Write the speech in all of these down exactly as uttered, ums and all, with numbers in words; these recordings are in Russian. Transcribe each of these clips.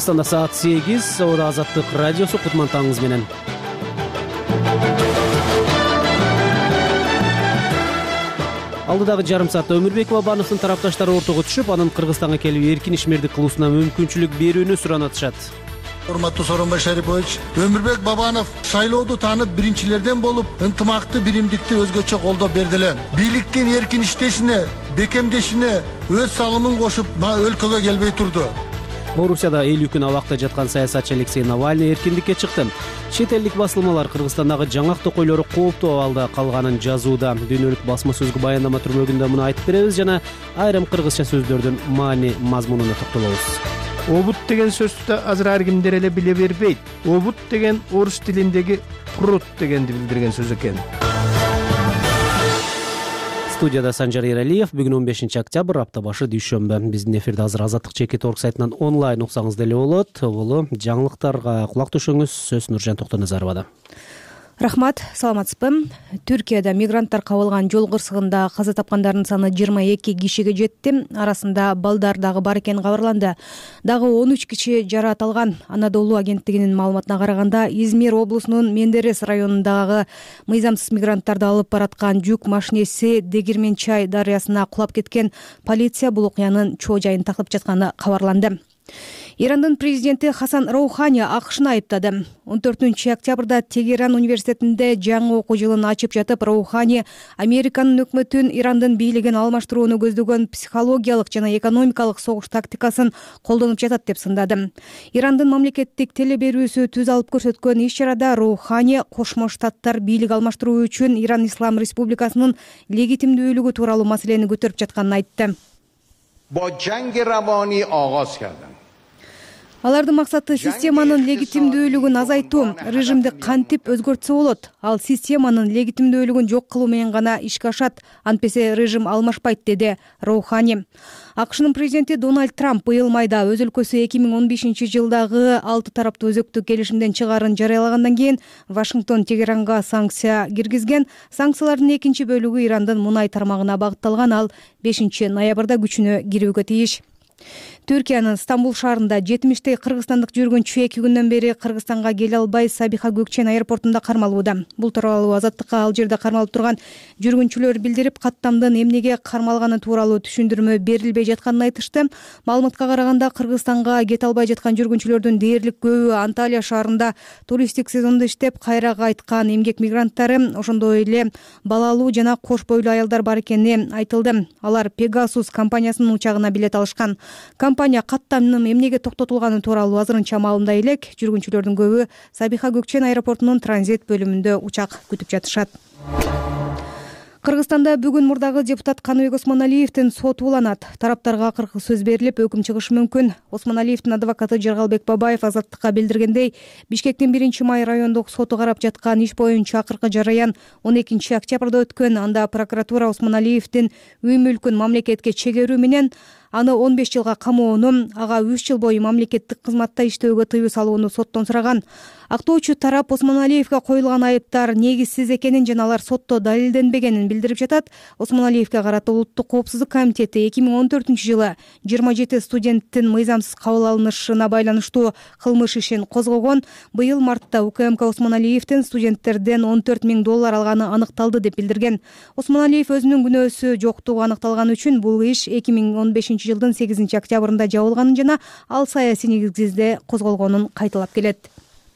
Кыргызстанда саат сегиз, Соода Азаттык радиосу кутман таңыңыз менен. Алдыдагы жарым саатта Өмүрбек Бабановдун тарапташтары ортого түшүп, анын Кыргызстанга келип эркин ишмердик кылуусуна мүмкүнчүлүк берүүнү суранатышат. Урматтуу Сооронбай Шарипович, Өмүрбек Бабанов шайлоодо таанып биринчилерден болуп, ынтымакты биримдикти өзгөчө колдоп бердилер. Бийликтин эркин иштешине, бекемдешине өз салымын кошуп, өлкөгө келбей турду. Орусияда элүү күн абакта жаткан саясатчы Алексей Навальный эркиндикке чыкты. Чет элдик басылмалар Кыргызстандагы жаңак токойлору кооптуу абалда калганын жазууда. Дүйнөлүк басма сөзгө баяндама түрмөгүндө муну айтып беребиз жана айрым кыргызча сөздөрдүн маани мазмунуна токтолобуз. Обут деген сөздү да азыр ар кимдер эле биле бербейт. Обут деген орус тилиндеги прут дегенди билдирген сөз экен. Студияда Санжар Эралиев. Бүгүн он бешинчи октябрь, апта башы дүйшөмбү. Биздин эфирде азыр Азаттык чекит орг сайтынан онлайн уксаңыз деле болот. Бул жаңылыктарга кулак түшүңүз. Сөз Нуржан Токтоназаровада. Рахмат, саламатсызбы. Түркияда мигранттар кабылган жол кырсыгында каза тапкандардын саны жыйырма эки кишиге жетти. Арасында балдар дагы бар экени кабарланды. Дагы он үч киши жараат алган. Анадолу агенттигинин маалыматына караганда, Измир облусунун Мендерес районундагы мыйзамсыз мигранттарды алып бараткан жүк машинеси Дегирмен-Чай дарыясына кулап кеткен. Полиция бул окуянын чоо жайын тактап жатканы кабарланды. Ирандын президенти Хасан Роухани АКШны айыптады. он төртүнчү октябрда Тегеран университетинде жаңы окуу жылын ачып жатып, Роухани Американын өкмөтүн Ирандын бийлигин алмаштырууну көздөгөн психологиялык жана экономикалык согуш тактикасын колдонуп жатат деп сындады. Ирандын мамлекеттик телеберүүсү түз алып көрсөткөн иш-чарада Роухани Кошмо Штаттар бийлик алмаштыруу үчүн Иран Ислам Республикасынын легитимдүүлүгү тууралуу маселени көтөрүп жатканын айтты. Бо жанги равони оғоз кардым. Алардын максаты системанын легитимдүүлүгүн азайтуу, режимди кантип өзгөртсө болот. Ал системанын легитимдүүлүгүн жок кылуу менен гана ишке ашат, антпесе режим алмашпайт, деди Роухани. АКШнын президенти Дональд Трамп быйыл майда өз өлкөсү эки миң он бешинчи жылдагы алты тараптуу өзөктүк келишимден чыгаарын жарыялагандан кийин Вашингтон Тегеранга санкция киргизген. Санкциялардын экинчи бөлүгү Ирандын мунай тармагына багытталган, ал бешинчи ноябрда күчүнө кирүүгө тийиш. Түркиянын Стамбул шаарында жетимиштей кыргызстандык жүргүнчү эки күндөн бери Кыргызстанга келе албай Сабиха Gökçen аэропортунда кармалууда. Бул тууралуу Азаттыкка ал жерде кармалып турган жүргүнчүлөр билдирип, каттамдын эмнеге кармалганы тууралуу түшүндүрмө берилбей жатканын айтышты. Маалыматка караганда, Кыргызстанга кете албай жаткан жүргүнчүлөрдүн дээрлик көбү Анталия шаарында туристтик сезондо иштеп кайра кайткан эмгек мигранттары, ошондой эле балалуу жана кош бойлуу аялдар бар экени айтылды. Алар Pegasus компаниясынын учагына билет алышкан. Компания каттамдын эмнеге токтотулганы тууралуу азырынча маалымдай элек. Жүргүнчүлөрдүн көбү Сабиха Gökçen аэропортунун транзит бөлүмүндө учак күтүп жатышат. Кыргызстанда бүгүн мурдагы депутат Каныбек Осмоналиевдин соту уланат. Тараптарга акыркы сөз берилип, өкүм чыгышы мүмкүн. Осмоналиевдин адвокаты Жаргалбек Бабаев Азаттыкка билдиргендей, Бишкектин биринчи май райондук соту карап жаткан иш боюнча акыркы жараян он экинчи октябрда өткөн. Анда прокуратура Осмоналиевдин үй мүлкүн мамлекетке чегерүү менен аны он беш жылга камоону, ага үч жыл бою мамлекеттик кызматта иштөөгө тыюу салууну соттон сураган. Актоочу тарап Осмоналиевге коюлган айыптар негизсиз экенин жана алар сотто далилденбегенин билдирип жатат. Осмоналиевге карата Улуттук коопсуздук комитети эки миң он төртүнчү жылы жыйырма жети студенттин мыйзамсыз кабыл алынышына байланыштуу кылмыш ишин козгогон. Быйыл мартта УКМК Осмоналиевдин студенттерден он төрт миң доллар алганы аныкталды деп билдирген. Осмоналиев өзүнүн күнөөсү жоктугу аныкталган үчүн бул иш эки миң он бешинчи жылдын сегизинчи октябрында жабылганын жана ал саясий негизде козголгонун кайталап келет.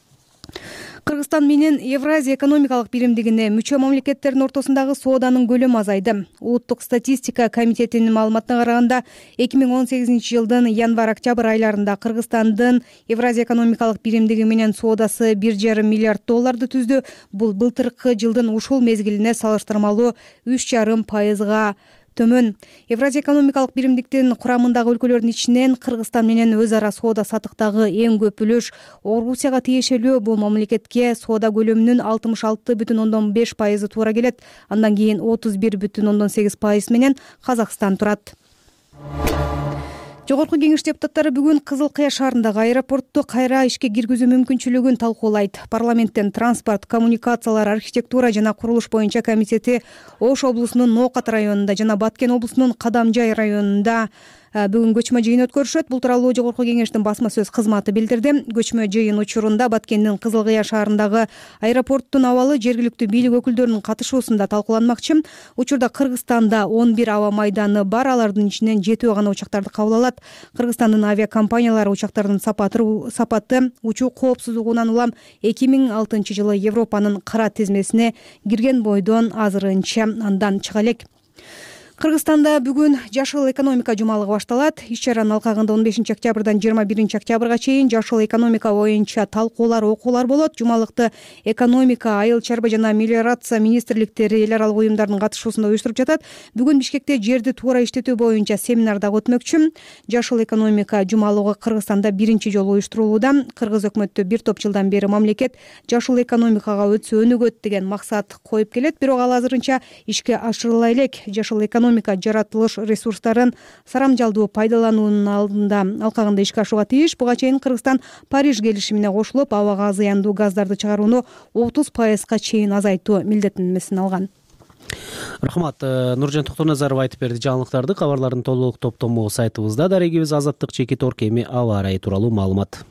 Кыргызстан менен Евразия экономикалык биримдигине мүчө мамлекеттердин ортосундагы сооданын көлөмү азайды. Улуттук статистика комитетинин маалыматына караганда, эки миң он сегизинчи жылдын январь-октябрь айларында Кыргызстандын Евразия экономикалык биримдиги менен соодасы бир жарым миллиард долларды түздү. Бул былтыркы жылдын ушул мезгилине салыштырмалуу үч жарым пайызга төмөн. Евразия экономикалык биримдиктин курамындагы өлкөлөрдүн ичинен Кыргызстан менен өз ара соода сатыктагы эң көп үлөш Орусияга тиешелүү. Бул мамлекетке соода көлөмүнүн алтымыш алты бүтүн ондон беш пайызы туура келет. Андан кийин отуз бир бүтүн ондон сегиз пайыз менен Казакстан турат. Жогорку кеңеш депутаттары бүгүн Кызыл Кыя шаарындагы аэропортту кайра ишке киргизүү мүмкүнчүлүгүн талкуулайт. Парламенттин транспорт, коммуникациялар, архитектура жана курулуш боюнча комитети Ош облусунун Ноокат районунда жана Баткен облусунун Кадамжай районунда бүгүн көчмө жыйын өткөрүшөт. Бул тууралуу Жогорку Кеңештин басма сөз кызматы билдирди. Көчмө жыйын учурунда Баткендин Кызыл Кыя шаарындагы аэропорттун абалы жергиликтүү бийлик өкүлдөрүнүн катышуусунда талкууланмакчы. Учурда Кыргызстанда он бир аба майданы бар, алардын ичинен жетөө гана учактарды кабыл алат. Кыргызстандын авиакомпаниялары учактардын сапаты сапаты учуу коопсуздугунан улам эки миң алтынчы жылы Европанын кара тизмесине кирген бойдон азырынча андан чыга элек. Кыргызстанда бүгүн жашыл экономика жумалыгы башталат. Иш-чаранын алкагында он бешинчи октябрдан жыйырма биринчи октябрга чейин жашыл экономика боюнча талкуулар, окуулар болот. Жумалыкты экономика, айыл чарба жана мелиорация министрликтери, эл аралык уюмдардын катышуусунда уюштуруп жатат. Бүгүн Бишкекте жерди туура иштетүү боюнча семинар дагы өтмөкчү. Жашыл экономика жумалыгы Кыргызстанда биринчи жолу уюштурулууда. Кыргыз өкмөтү бир топ жылдан бери мамлекет жашыл экономикага өтсө өнүгөт деген максат коюп келет, бирок ал азырынча ишке ашырыла элек. Жашыл экономика жаратылыш ресурстарын сарамжалдуу пайдалануунун алдында алкагында ишке ашууга тийиш. Буга чейин Кыргызстан Париж келишимине кошулуп, абага зыяндуу газдарды чыгарууну отуз пайызга чейин азайтуу милдеттенмесин алган. Рахмат. Нуржан Токтоназаров айтып берди жаңылыктарды. Кабарлардын толук топтому сайтыбызда. Дарегибиз Азаттык чекит орг эми аба ырайы тууралуу маалымат.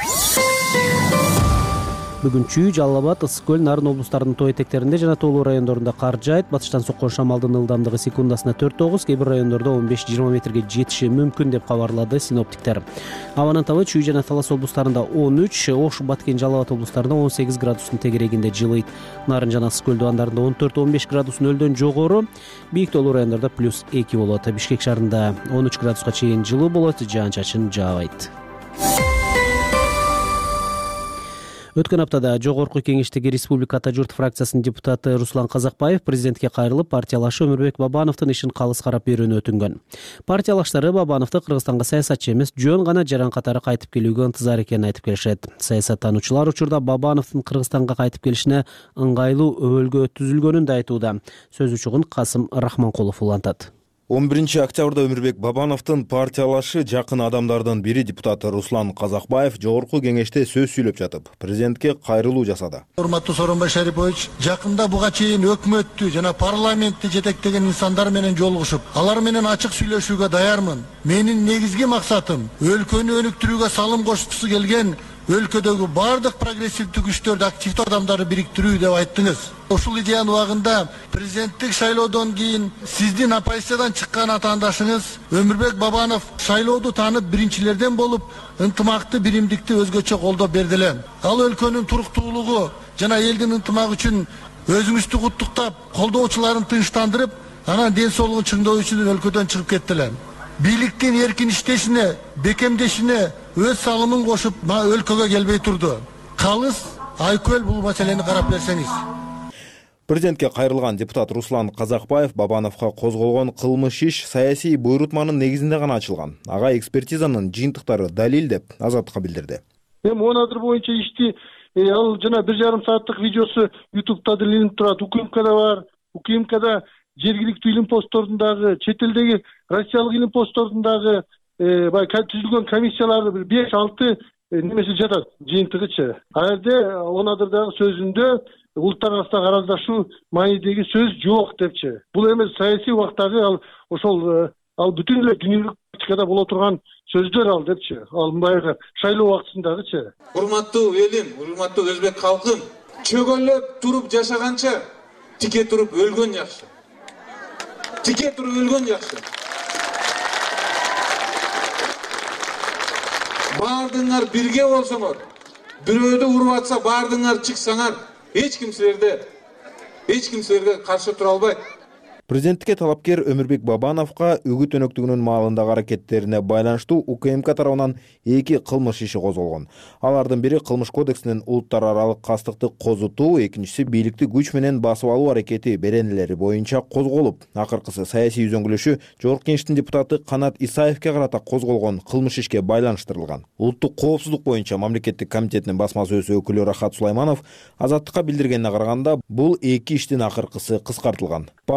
Бүгүн Чүй, Жалал Абад, Ысык көл, Нарын облустарынын тоо этектеринде жана тоолуу райондорунда кар жаайт. Батыштан соккон шамалдын ылдамдыгы секундасына төрт тогуз, кээ бир райондордо он беш жыйырма метрге жетиши мүмкүн деп кабарлады синоптиктер. Абанын табы Чүй жана Талас облустарында он үч, Ош, Баткен, Жалал Абад облустарында он сегиз градустун тегерегинде жылыйт. Нарын жана Ысык көл дубандарында он төрт он беш градус нөлдөн жогору, бийик тоолуу райондордо плюс эки болот. Бишкек шаарында он үч градуска чейин жылуу болот, жаан-чачын жаабайт. Өткөн аптада Жогорку Кеңештеги Республика Ата журт фракциясынын депутаты Руслан Казакбаев президентке кайрылып, партиялашы Өмүрбек Бабановдун ишин калыс карап берүүнү өтүнгөн. Партиялаштары Бабановду Кыргызстанга саясатчы эмес, жөн гана жаран катары кайтып келүүгө ынтызар экенин айтып келишет. Саясаттануучулар учурда Бабановдун Кыргызстанга кайтып келишине ыңгайлуу өбөлгө түзүлгөнүн да айтууда. Сөз учугун Касым Рахманкулов улантат. он биринчи октябрда Өмүрбек Бабановдун партиялашы жакын адамдардын бири депутаты Руслан Казакбаев Жогорку Кеңеште сөз сүйлөп жатып, президентке кайрылуу жасады. Урматтуу Сооронбай Шарипович, жакында буга чейин өкмөттү жана парламентти жетектеген инсандар менен жолугушуп, алар менен ачык сүйлөшүүгө даярмын. Менин негизги максатым өлкөнү өнүктүрүүгө салым кошкусу келген өлкөдөгү бардык прогрессивдүү күчтөрдү, активдүү адамдарды бириктирүү деп айттыңыз. Ушул идеянын убагында президенттик шайлоодон кийин сиздин оппозициядан чыккан атаандашыңыз Өмүрбек Бабанов шайлоодо таанып биринчилерден болуп, ынтымакты, биримдикти өзгөчө колдоп берди эле. Ал өлкөнүн туруктуулугу жана элдин ынтымагы үчүн өзүңүздү куттуктап, колдоочуларын тынчтандырып, анан ден соолугун чыңдоо үчүн өлкөдөн чыгып кеттилер. Бийликтин эркин иштешине, бекемдешине өз салымын кошуп, өлкөгө келбей турду. Калыс Айкөл бул маселени карап берсеңиз. Президентке кайрылган депутат Руслан Казакбаев Бабановго козголгон кылмыш иш саясий буйрутманын негизинде гана ачылган. Ага экспертизанын жыйынтыктары далил деп Азаттыкка билдирди. Эми он адыр боюнча ишти ал жана бир жарым сааттык видеосу ютубта илинип турат. УКМКда бар. УКМКда жергиликтүү илим постторундагы, чет элдеги россиялык илим постторундагы баягы түзүлгөн комиссияларды бир беш алты немеси жатат, жыйынтыгычы. Ал жерде он адырдагы сөзүндө улуттар арасындагы араздашуу маанидеги сөз жок депчи. Бул эмес саясий убактагы ал ошол ал бүтүн эле дүйнөлүк практикада боло турган сөздөр ал депчи. Ал баягы шайлоо убактысындагычы. Урматтуу элим, урматтуу өзбек калкым, чөгөлөп туруп жашаганча тике туруп өлгөн жакшы. Тике туруп өлгөн жакшы. Бардыңар бирге болсоңор, бирөөдө уруп атса бардыңар чыксаңар, эч ким силерде, эч ким силерге каршы тура албайт. Президенттикке талапкер Өмүрбек Бабановго үгүт өнөктүгүнүн маалындагы аракеттерине байланыштуу УКМК тарабынан эки кылмыш иши козголгон. Алардын бири кылмыш кодексинин улуттар аралык кастыкты козутуу, экинчиси бийликти күч менен басып алуу аракети беренелери боюнча козголуп, акыркысы саясий үзөңгүлөшүү Жогорку Кеңештин депутаты Канат Исаевке карата козголгон кылмыш ишке байланыштырылган. Улуттук коопсуздук боюнча мамлекеттик комитетинин басма сөз өкүлү Рахат Сулайманов Азаттыкка билдиргенине караганда, бул эки иштин акыркысы кыскартылган. Партиялаш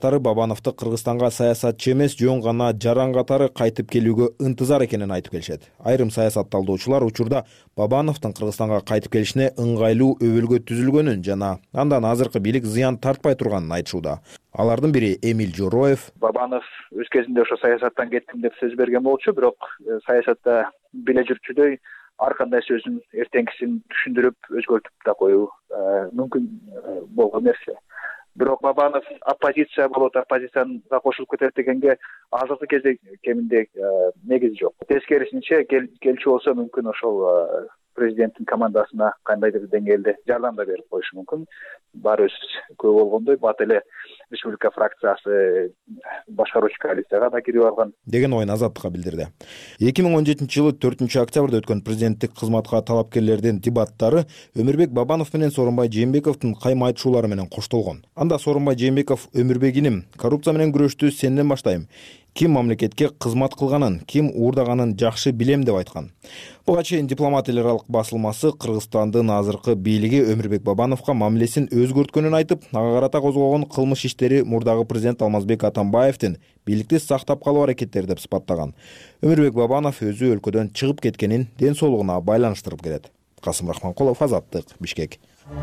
башташтары Бабановду Кыргызстанга саясатчы эмес, жөн гана жаран катары кайтып келүүгө ынтызар экенин айтып келишет. Айрым саясат талдоочулар учурда Бабановдун Кыргызстанга кайтып келишине ыңгайлуу өбөлгө түзүлгөнүн жана андан азыркы бийлик зыян тартпай турганын айтышууда. Алардын бири Эмиль Жороев. Бабанов өз кезинде ошо саясаттан кеттим деп сөз берген болчу, бирок саясатта биле жүрчүдөй ар кандай сөзүн эртеңкисин түшүндүрүп өзгөртүп да коюу мүмкүн болгон нерсе. Бирок Бабанов оппозиция болот, оппозицияга кошулуп кетет дегенге азыркы кезде кеминде негиз жок. Тескерисинче келчү болсо мүмкүн ошол президенттин командасына кандайдыр деңгээлде жардам да берип коюшу мүмкүн. Баарыбыз көп болгондой бат эле республика фракциясы башкаруучу коалицияга да кирип алган деген оюн Азаттыкка билдирди. эки миң он жетинчи жылы төртүнчү октябрда өткөн президенттик кызматка талапкерлердин дебаттары Өмүрбек Бабанов менен Сооронбай Жээнбековдун кайма айтышуулары менен коштолгон. Анда Сооронбай Жээнбеков Өмүрбек иним, коррупция менен күрөштү сенден баштайм. Ким мамлекетке кызмат кылганын, ким уурдаганын жакшы билем деп айткан. Буга чейин дипломат эл аралык басылмасы Кыргызстандын азыркы бийлиги Өмүрбек Бабановго мамилесин өзгөрткөнүн айтып, ага карата козголгон кылмыш иштери мурдагы президент Алмазбек Атамбаевдин бийликти сактап калуу аракеттери деп сыпаттаган. Өмүрбек Бабанов өзү өлкөдөн чыгып кеткенин ден соолугуна байланыштырып келет. Касым Рахманкулов, Азаттык, Бишкек.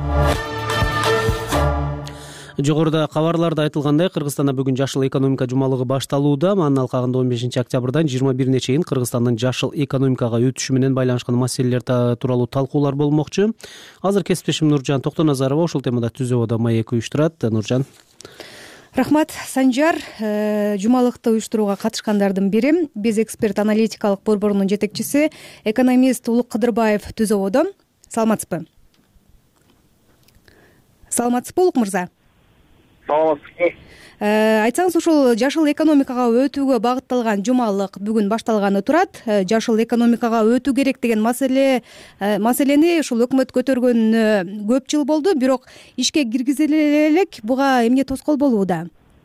Жогоруда кабарларда айтылгандай, Кыргызстанда бүгүн жашыл экономика жумалыгы башталууда. Анын алкагында он бешинчи октябрдан жыйырма бирине чейин Кыргызстандын жашыл экономикага өтүшү менен байланышкан маселелер тууралуу талкуулар болмокчу. Азыр кесиптешим Нуржан Токтоназарова ушул темада Түзөбөдө маек уюштурат. Нуржан. Рахмат, Санжар. Жумалыкты уюштурууга катышкандардын бири Биз эксперт аналитикалык борборунун жетекчиси, экономист Улук Кыдырбаев Түзөбөдө. Саламатсызбы? Саламатсызбы, Улук мырза? Айтсаңыз, ушул жашыл экономикага өтүүгө багытталган жумалык бүгүн башталганы турат. Жашыл экономикага өтүү керек деген маселе маселени ушул өкмөт көтөргөнүнө көп жыл болду, бирок ишке киргизиле элек. Буга эмне тоскоол болууда?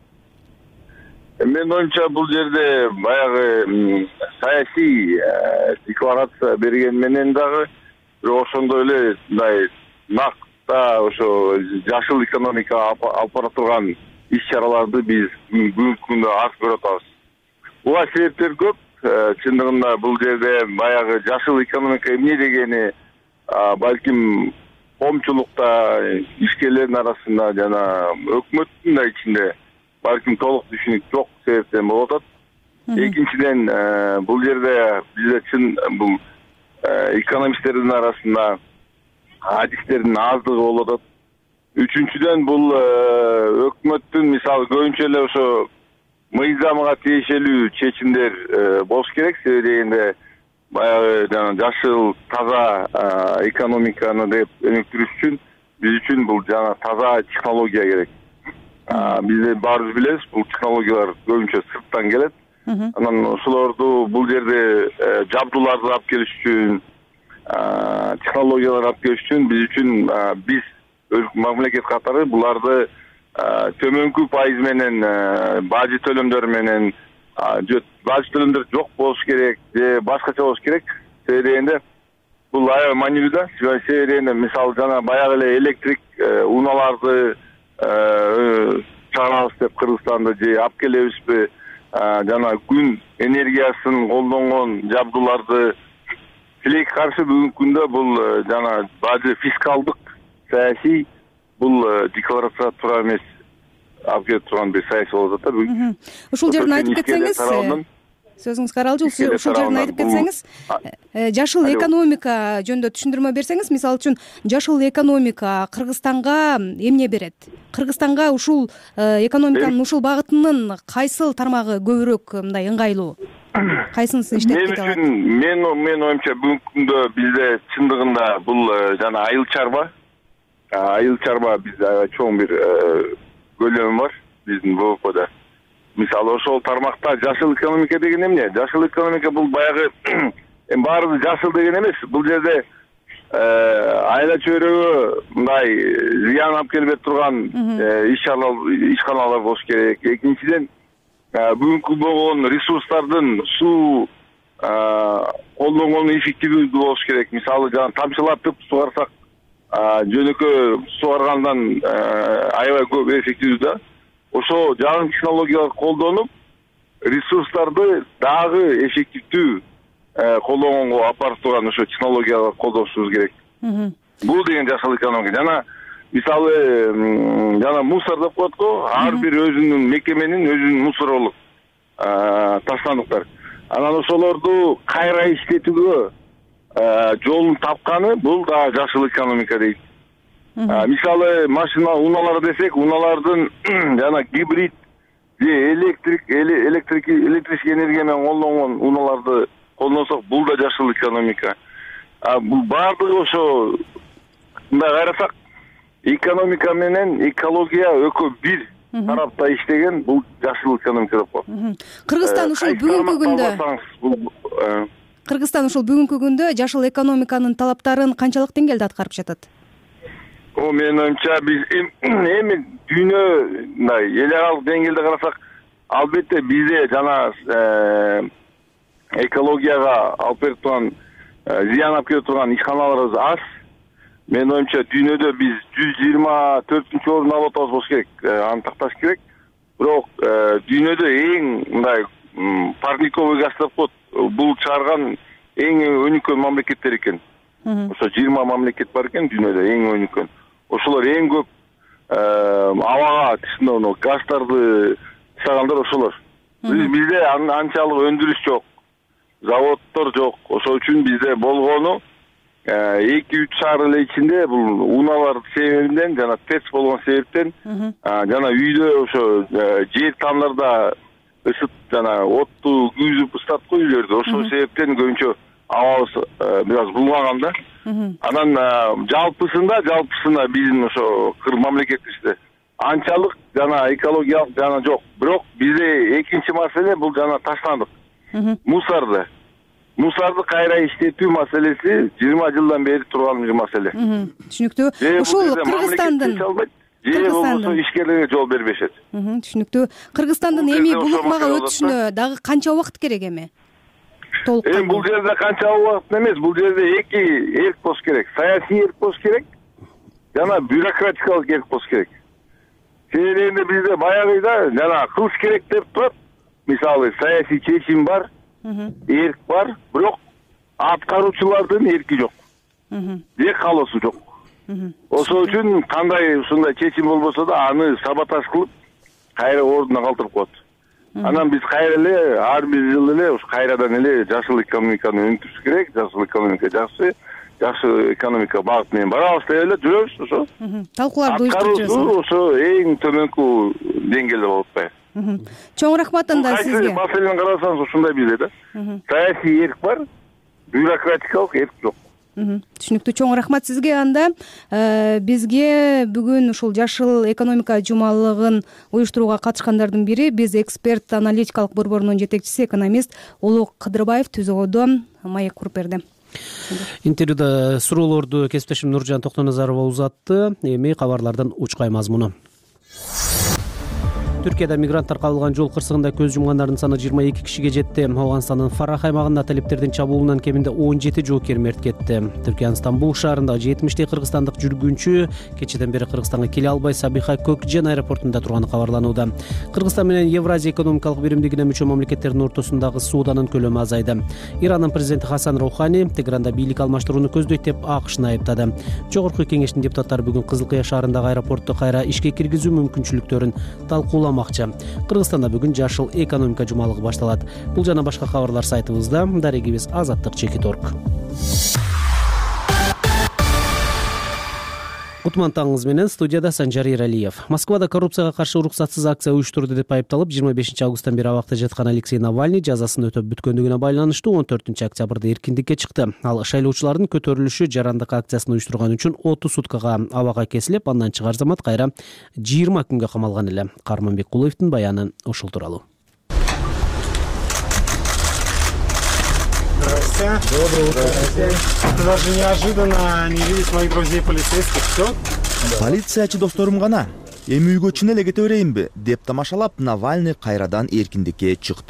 Мен оюмча бул жерде баягы саясий декларация берген менен дагы ошондой эле мындай нак ошо жашыл экономикага алып бара турган иш-чараларды биз бүгүнкү күндө аз көрүп атабыз. Буга себептер көп. Чындыгында бул жерде баягы жашыл экономика эмне дегени балким коомчулукта, ишкерлердин арасында жана өкмөттүн да ичинде балким толук түшүнүк жок себептен болуп атат. Экинчиден, бул жерде бизде чын бул экономисттердин арасында адистердин аздыгы болуп атат. Үчүнчүдөн бул өкмөттүн мисалы көбүнчө эле ошо мыйзамга тиешелүү чечимдер болуш керек. Себеби дегенде баягы жана жашыл таза экономиканы деп өнүктүрүш үчүн биз үчүн бул жана таза технология керек. Бизде баарыбыз билебиз, бул технологиялар көбүнчө сырттан келет. Анан ошолорду бул жерде жабдууларды алып келиш үчүн, технологиялар алып келиш үчүн биз үчүн биз мамлекет катары буларды төмөнкү пайыз менен бажы төлөмдөр менен бажы төлөмдөр жок болуш керек же башкача болуш керек. Себеби дегенде бул аябай маанилүү да. Себеби дегенде мисалы жана баягы эле электрик унааларды чыгарабыз деп Кыргызстанды же алып келебизби, жана күн энергиясын колдонгон жабдууларды тилекке каршы бүгүнкү күндө бул жана бажы фискалдык саясий бул декларация туура эмес алып келип турган бир саясий болуп атат. Ушул жерден айтып кетсеңиз, сөзүңүз каралжы, ушул жерден айтып кетсеңиз, жашыл экономика жөнүндө түшүндүрмө берсеңиз, мисалы үчүн жашыл экономика Кыргызстанга эмне берет? Кыргызстанга ушул экономиканын ушул багытынын кайсыл тармагы көбүрөөк мындай ыңгайлуу? Кайсынысын иштетип кете алат? Мен мен оюмча бүгүнкү күндө бизде чындыгында бул жана айыл чарба айыл чарба бизде аябай чоң бир көлөмү бар биздин вэ вэ пэде. Мисалы ошол тармакта жашыл экономика деген эмне? Жашыл экономика бул баягы эми баарыбыз жашыл деген эмес. Бул жерде айла чөйрөгө мындай зыян алып келбей турган ишканалар болуш керек. Экинчиден, бүгүнкү болгон ресурстардын суу колдонгону эффективдүү болуш керек. Мисалы жана тамчылатып сугарсак жөнөкөй сугаргандан аябай көп эффективдүү да. ошо жаңы технологиялар колдонуп ресурстарды дагы эффективдүү колдонгонго алып барып турган ошо технологиялар колдонушубуз керек. Бул деген жашыл экономика. Жана мисалы жана мусор деп коет го, ар бир өзүнүн мекеменин өзүнүн мусору болот. Таштандыктар. Анан ошолорду кайра иштетүүгө жолун тапканы бул да жашыл экономика дейт. Мисалы машина унаалар десек, унаалардын жана гибрид же электрик электрик электрический энергия менен колдонгон унааларды колдонсок, бул да жашыл экономика. Бул баардыгы ошо мындай карасак, экономика менен экология экөө бир тарапта иштеген, бул жашыл экономика деп коет. Кыргызстан ушул бүгүнкү күндө Кыргызстан ушул бүгүнкү күндө жашыл экономиканын талаптарын канчалык деңгээлде аткарып жатат? О, менин оюмча биз эми дүйнө мындай эл аралык деңгээлде карасак, албетте бизде жана экологияга алып берип турган, зыян алып келип турган ишканаларыбыз аз. Менин оюмча дүйнөдө биз жүз жыйырма төртүнчү орунду алып атабыз болуш керек, аны такташ керек. Бирок дүйнөдө эң мындай парниковый газ деп коет, бул чыгарган эң өнүккөн мамлекеттер экен. Ошо жыйырма мамлекет бар экен дүйнөдө эң өнүккөн. Ошолор эң көп абага тышынан газдарды тастагандар ошолор. Бизде анчалык өндүрүш жок, заводдор жок. Ошол үчүн бизде болгону эки үч шаар эле ичинде бул унаалар себебинен жана тэц болгон себептен жана үйдө ошо жер тамдарда ысыт жана отту күйзүп ыстат го үйлөрдү. Ошол себептен көбүнчө абабыз бир аз булганган да. Анан жалпысында жалпысында биздин ошо кыр мамлекетибизде анчалык жана экологиялык жана жок. Бирок бизде экинчи маселе бул жана таштандык. Мусорду. Мусорду кайра иштетүү маселеси жыйырма жылдан бери турган бир маселе. Түшүнүктүү. Ушул Кыргызстандын же болбосо ишкерлерге жол бербешет. Түшүнүктүү. Кыргызстандын эми бул ыкмага өтүшүнө дагы канча убакыт керек эми? Эми бул жерде канча убакыт эмес, бул жерде эки эрк болуш керек. Саясий эрк болуш керек, жана бюрократикалык эрк болуш керек. Себеби бизде баягыда жана кылыш керек деп турат. Мисалы, саясий чечим бар, эрк бар, бирок аткаруучулардын эрки жок. Же каалоосу жок. Ошол үчүн кандай ушундай чечим болбосо да аны саботаж кылып, кайра ордуна калтырып коет. Анан биз кайра эле ар бир жыл эле ушу кайрадан эле жашыл экономиканы өнүктүрүш керек. Жашыл экономика жакшы, жашыл экономика багыт менен барабыз деп эле жүрөбүз ошо. Талкууларды уюштуруп жүрөбүз. Ошо эң төмөнкү деңгээлде болуп атпайбы? Чоң рахмат анда сизге. Кайсы маселени карасаңыз ушундай бизде да. Саясий эрк бар, бюрократикалык эрк жок. Түшүнүктүү. Чоң рахмат сизге анда. Бизге бүгүн ушул жашыл экономика жумалыгын уюштурууга катышкандардын бири биз эксперт аналитикалык борборунун жетекчиси экономист Улук Кыдырбаев түзөгөдө маек куруп берди. Интервьюда суроолорду кесиптешим Нуржан Токтоназарова узатты. Эми кабарлардан учкай мазмуну. Түркияда мигранттар кабылган жол кырсыгында көз жумгандардын саны жыйырма эки кишиге жетти. Ауганстандын Фарах аймагында талептердин чабуулунан кеминде он жети жоокер мерт кетти. Түркиянын Стамбул шаарында жетимиштей кыргызстандык жүргүнчү кечеден бери Кыргызстанга келе албай Сабиха Көкжен аэропортунда турганы кабарланууда. Кыргызстан менен Евразия экономикалык биримдигине мүчө мамлекеттердин ортосундагы сооданын көлөмү азайды. Иранын президенти Хасан Роухани Тегранда бийлик алмаштырууну көздөйт деп АКШны айыптады. Жогорку кеңештин депутаттары бүгүн Кызыл Кыя шаарындагы аэропортто кайра ишке киргизүү мүмкүнчүлүктөрүн талкууламак. Кыргызстанда бүгүн жашыл экономика жумалыгы башталат. Бул жана башка кабарлар сайтыбызда. Дарегибиз азаттык чекит орг. Утман таңыңыз менен студияда Санжар Иралиев. Москвада коррупцияга каршы уруксатсыз акция уюштурду деп айыпталып, жыйырма бешинчи августтан бери абакта жаткан Алексей Навальный жазасын өтөп бүткөндүгүнө байланыштуу он төртүнчү октябрда эркиндикке чыкты. Ал шайлоочулардын көтөрүлүшү жарандык акциясын уюштурган үчүн отуз суткага абакка кесилип, андан чыгар замат кайра жыйырма күнгө камалган эле. Карманбек Кулуевдин баяны ушул тууралуу. Доброе утро. Это даже неожиданно не видеть моих друзей полицейских. Все? Полициячы досторум гана. Эми үйгө чын эле кете берейинби деп тамашалап, Навальный кайрадан эркиндикке чыкты.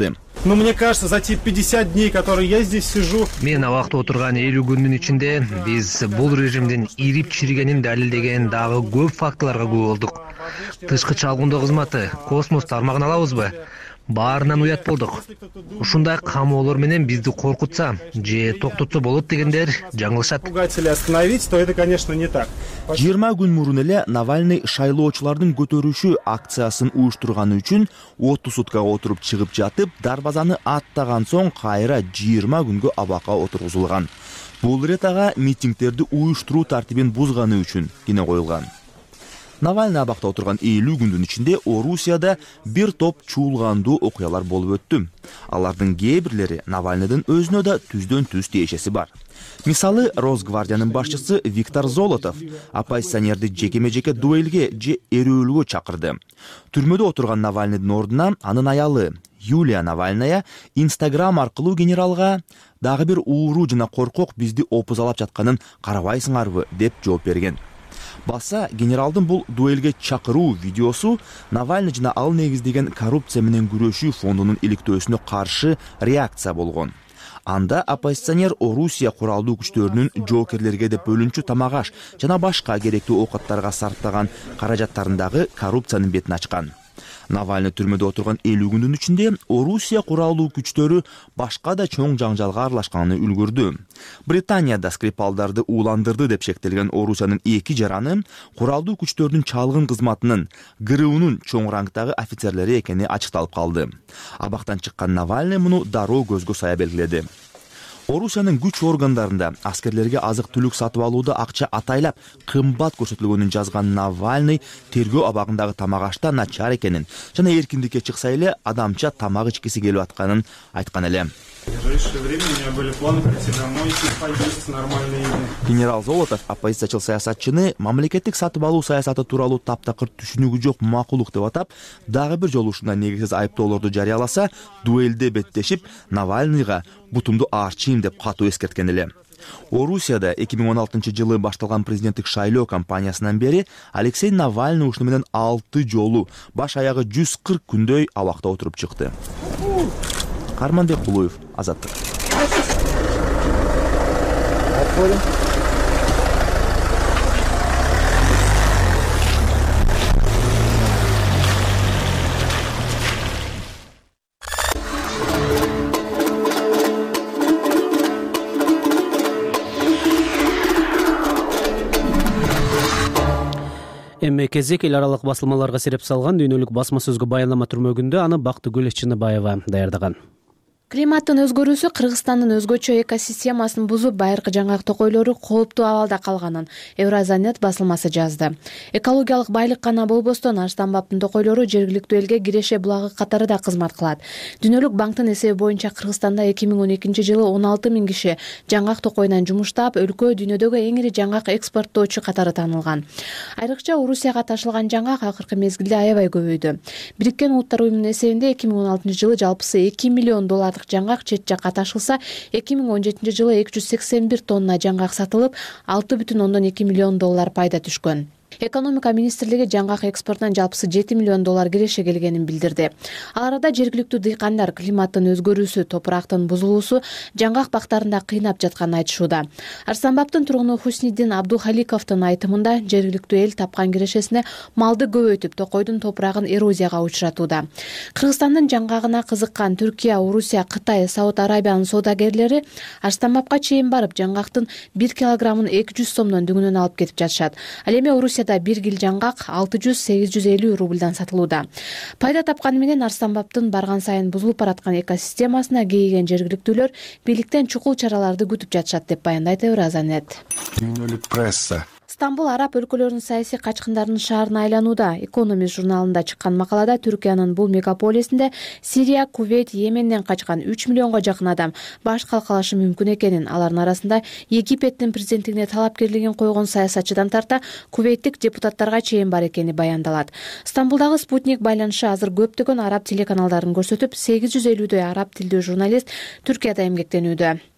Но мне кажется, за те пятьдесят дней, которые я здесь сижу... Мен абакта отурган элүү күндүн ичинде биз бул режимдин ирип чиригенин далилдеген дагы көп фактыларга күбө болдук. Тышкы чалгындоо кызматы, космос тармагын алабызбы? Баарынан уят болдук. Ушундай камоолор менен бизди коркутса же токтотсо болот дегендер жаңылышат. Пугать или остановить, то это, конечно, не так. жыйырма күн мурун эле Навальный шайлоочулардын көтөрүшү акциясын уюштурганы үчүн отуз суткага отуруп чыгып жатып, дарбазаны аттаган соң кайра жыйырма күнгө абакка отургузулган. Бул ирет ага митингдерди уюштуруу тартибин бузганы үчүн кине коюлган. Навальный абакта отурган элүү күндүн ичинде Орусияда бир топ чуулгандуу окуялар болуп өттү. Алардын кээ бирлери Навальныйдын өзүнө да түздөн түз тиешеси бар. Мисалы, Росгвардиянын башчысы Виктор Золотов оппозиционерди жекеме-жеке дуэлге же эрөөлгө чакырды. Түрмөдө отурган Навальныйдын ордуна анын аялы Юлия Навальная Инстаграм аркылуу генералга дагы бир ууруу жана коркок бизди опузалап жатканын карабайсыңарбы деп жооп берген. Баса, генералдын бул дуэлге чакыруу видеосу Навальный жана ал негиздеген коррупция менен күрөшүү фондунун иликтөөсүнө каршы реакция болгон. Анда оппозиционер Орусия куралдуу күчтөрүнүн жоокерлерге деп бөлүнчү тамак-аш жана башка керектүү оокаттарга сарптаган каражаттарындагы коррупциянын бетин ачкан. Навальный түрмөдө отурган элүү күндүн ичинде Орусия куралдуу күчтөрү башка да чоң жаңжалга аралашканын үлгүрдү. Британияда Скрипалдарды ууландырды деп шектелген Орусиянын эки жараны куралдуу күчтөрдүн чалгын кызматынын ГРУнун чоң рангдагы офицерлери экени ачыкталып калды. Абактан чыккан Навальный муну дароо көзгө сая белгиледи. Орусиянын күч органдарында аскерлерге азык түлүк сатып алууда акча атайлап кымбат көрсөтүлгөнүн жазган Навальный тергөө абагындагы тамак-ашта начар экенин жана эркиндикке чыкса эле адамча тамак ичкиси келип атканын айткан эле. В ближайшее время у меня были планы прийти домой и поесть нормальной еды. Генерал Золотов оппозициячыл саясатчыны мамлекеттик сатып алуу саясаты тууралуу таптакыр түшүнүгү жок макулук деп атап, дагы бир жолу ушундай негизсиз айыптоолорду жарыяласа, дуэлде беттешип, Навальныйга бутумду аарчыйм деп катуу эскерткен эле. Орусияда эки миң он алтынчы жылы башталган президенттик шайлоо кампаниясынан бери Алексей Навальный ушуну менен алты жолу баш аягы жүз кырк күндөй абакта отуруп чыкты. Карманбек Кулуев, Азаттык. Эми кезек эл аралык басылмаларга сереп салган дүйнөлүк басма сөзгө баяндама түрмөгүндө аны Бактыгүл Чыныбаева даярдаган. Климаттын өзгөрүүсү Кыргызстандын өзгөчө экосистемасын бузуп, байыркы жаңгак токойлору кооптуу абалда калганын Евразанет басылмасы жазды. Экологиялык байлык гана болбостон, Арстанбаптын токойлору жергиликтүү элге Киреше булагы катары да кызмат кылат. Дүйнөлүк банктын эсеби боюнча Кыргызстанда эки миң он экинчи жылы он алты миң киши жаңгак токойунан жумуштап, өлкө дүйнөдөгү эң ири жаңгак экспорттоочу катары таанылган. Айрыкча Орусияга ташылган жаңгак акыркы мезгилде аябай көбөйдү. Бириккен Улуттар уюмунун эсебинде эки миң он алтынчы жылы жалпысы эки миллион доллар жаңгак чет жакка ташылса, эки миң он жетинчи жылы эки жүз сексен бир тонна жаңгак сатылып, алты бүтүн ондон эки миллион доллар пайда түшкөн. Экономика министрлиги жаңгак экспортунан жалпысы жети миллион доллар киреше келгенин билдирди. Ал арада жергиликтүү дыйкандар климаттын өзгөрүүсү, топурактын бузулуусу жаңгак бактарында кыйнап жатканын айтышууда. Арстанбаптын тургуну Хусниддин Абдухаликовдун айтымында жергиликтүү эл тапкан кирешесине малды көбөйтүп, токойдун топурагын эрозияга учуратууда. Кыргызстандын жаңгагына кызыккан Түркия, Орусия, Кытай, Сауд Арабиянын соодагерлери Арстанбапка чейин барып, жаңгактын бир килограммын эки жүз сомдон дүңүнөн алып кетип жатышат. Ал эми Орусия бир кил жаңгак алты жүз — сегиз жүз элүү рубльдан сатылууда. Пайда тапканы менен Арстанбаптын барган сайын бузулуп бараткан экосистемасына кейиген жергиликтүүлөр бийликтен чукул чараларды күтүп жатышат деп баяндайт Евразанет. Дүйнөлүк пресса Стамбул араб өлкөлөрүнүн саясий качкындарынын шаарына айланууда. Экономист журналында чыккан макалада Түркиянын бул мегаполисинде Сирия, Кувейт, Йеменден качкан үч миллионго жакын адам баш калкалашы мүмкүн экенин, алардын арасында Египеттин президенттигине талапкерлигин койгон саясатчыдан тарта кувейттик депутаттарга чейин бар экени баяндалат. Стамбулдагы Спутник байланышы азыр көптөгөн араб телеканалдарын көрсөтүп, сегиз жүз элүүдөй араб тилдүү журналист Түркияда эмгектенүүдө.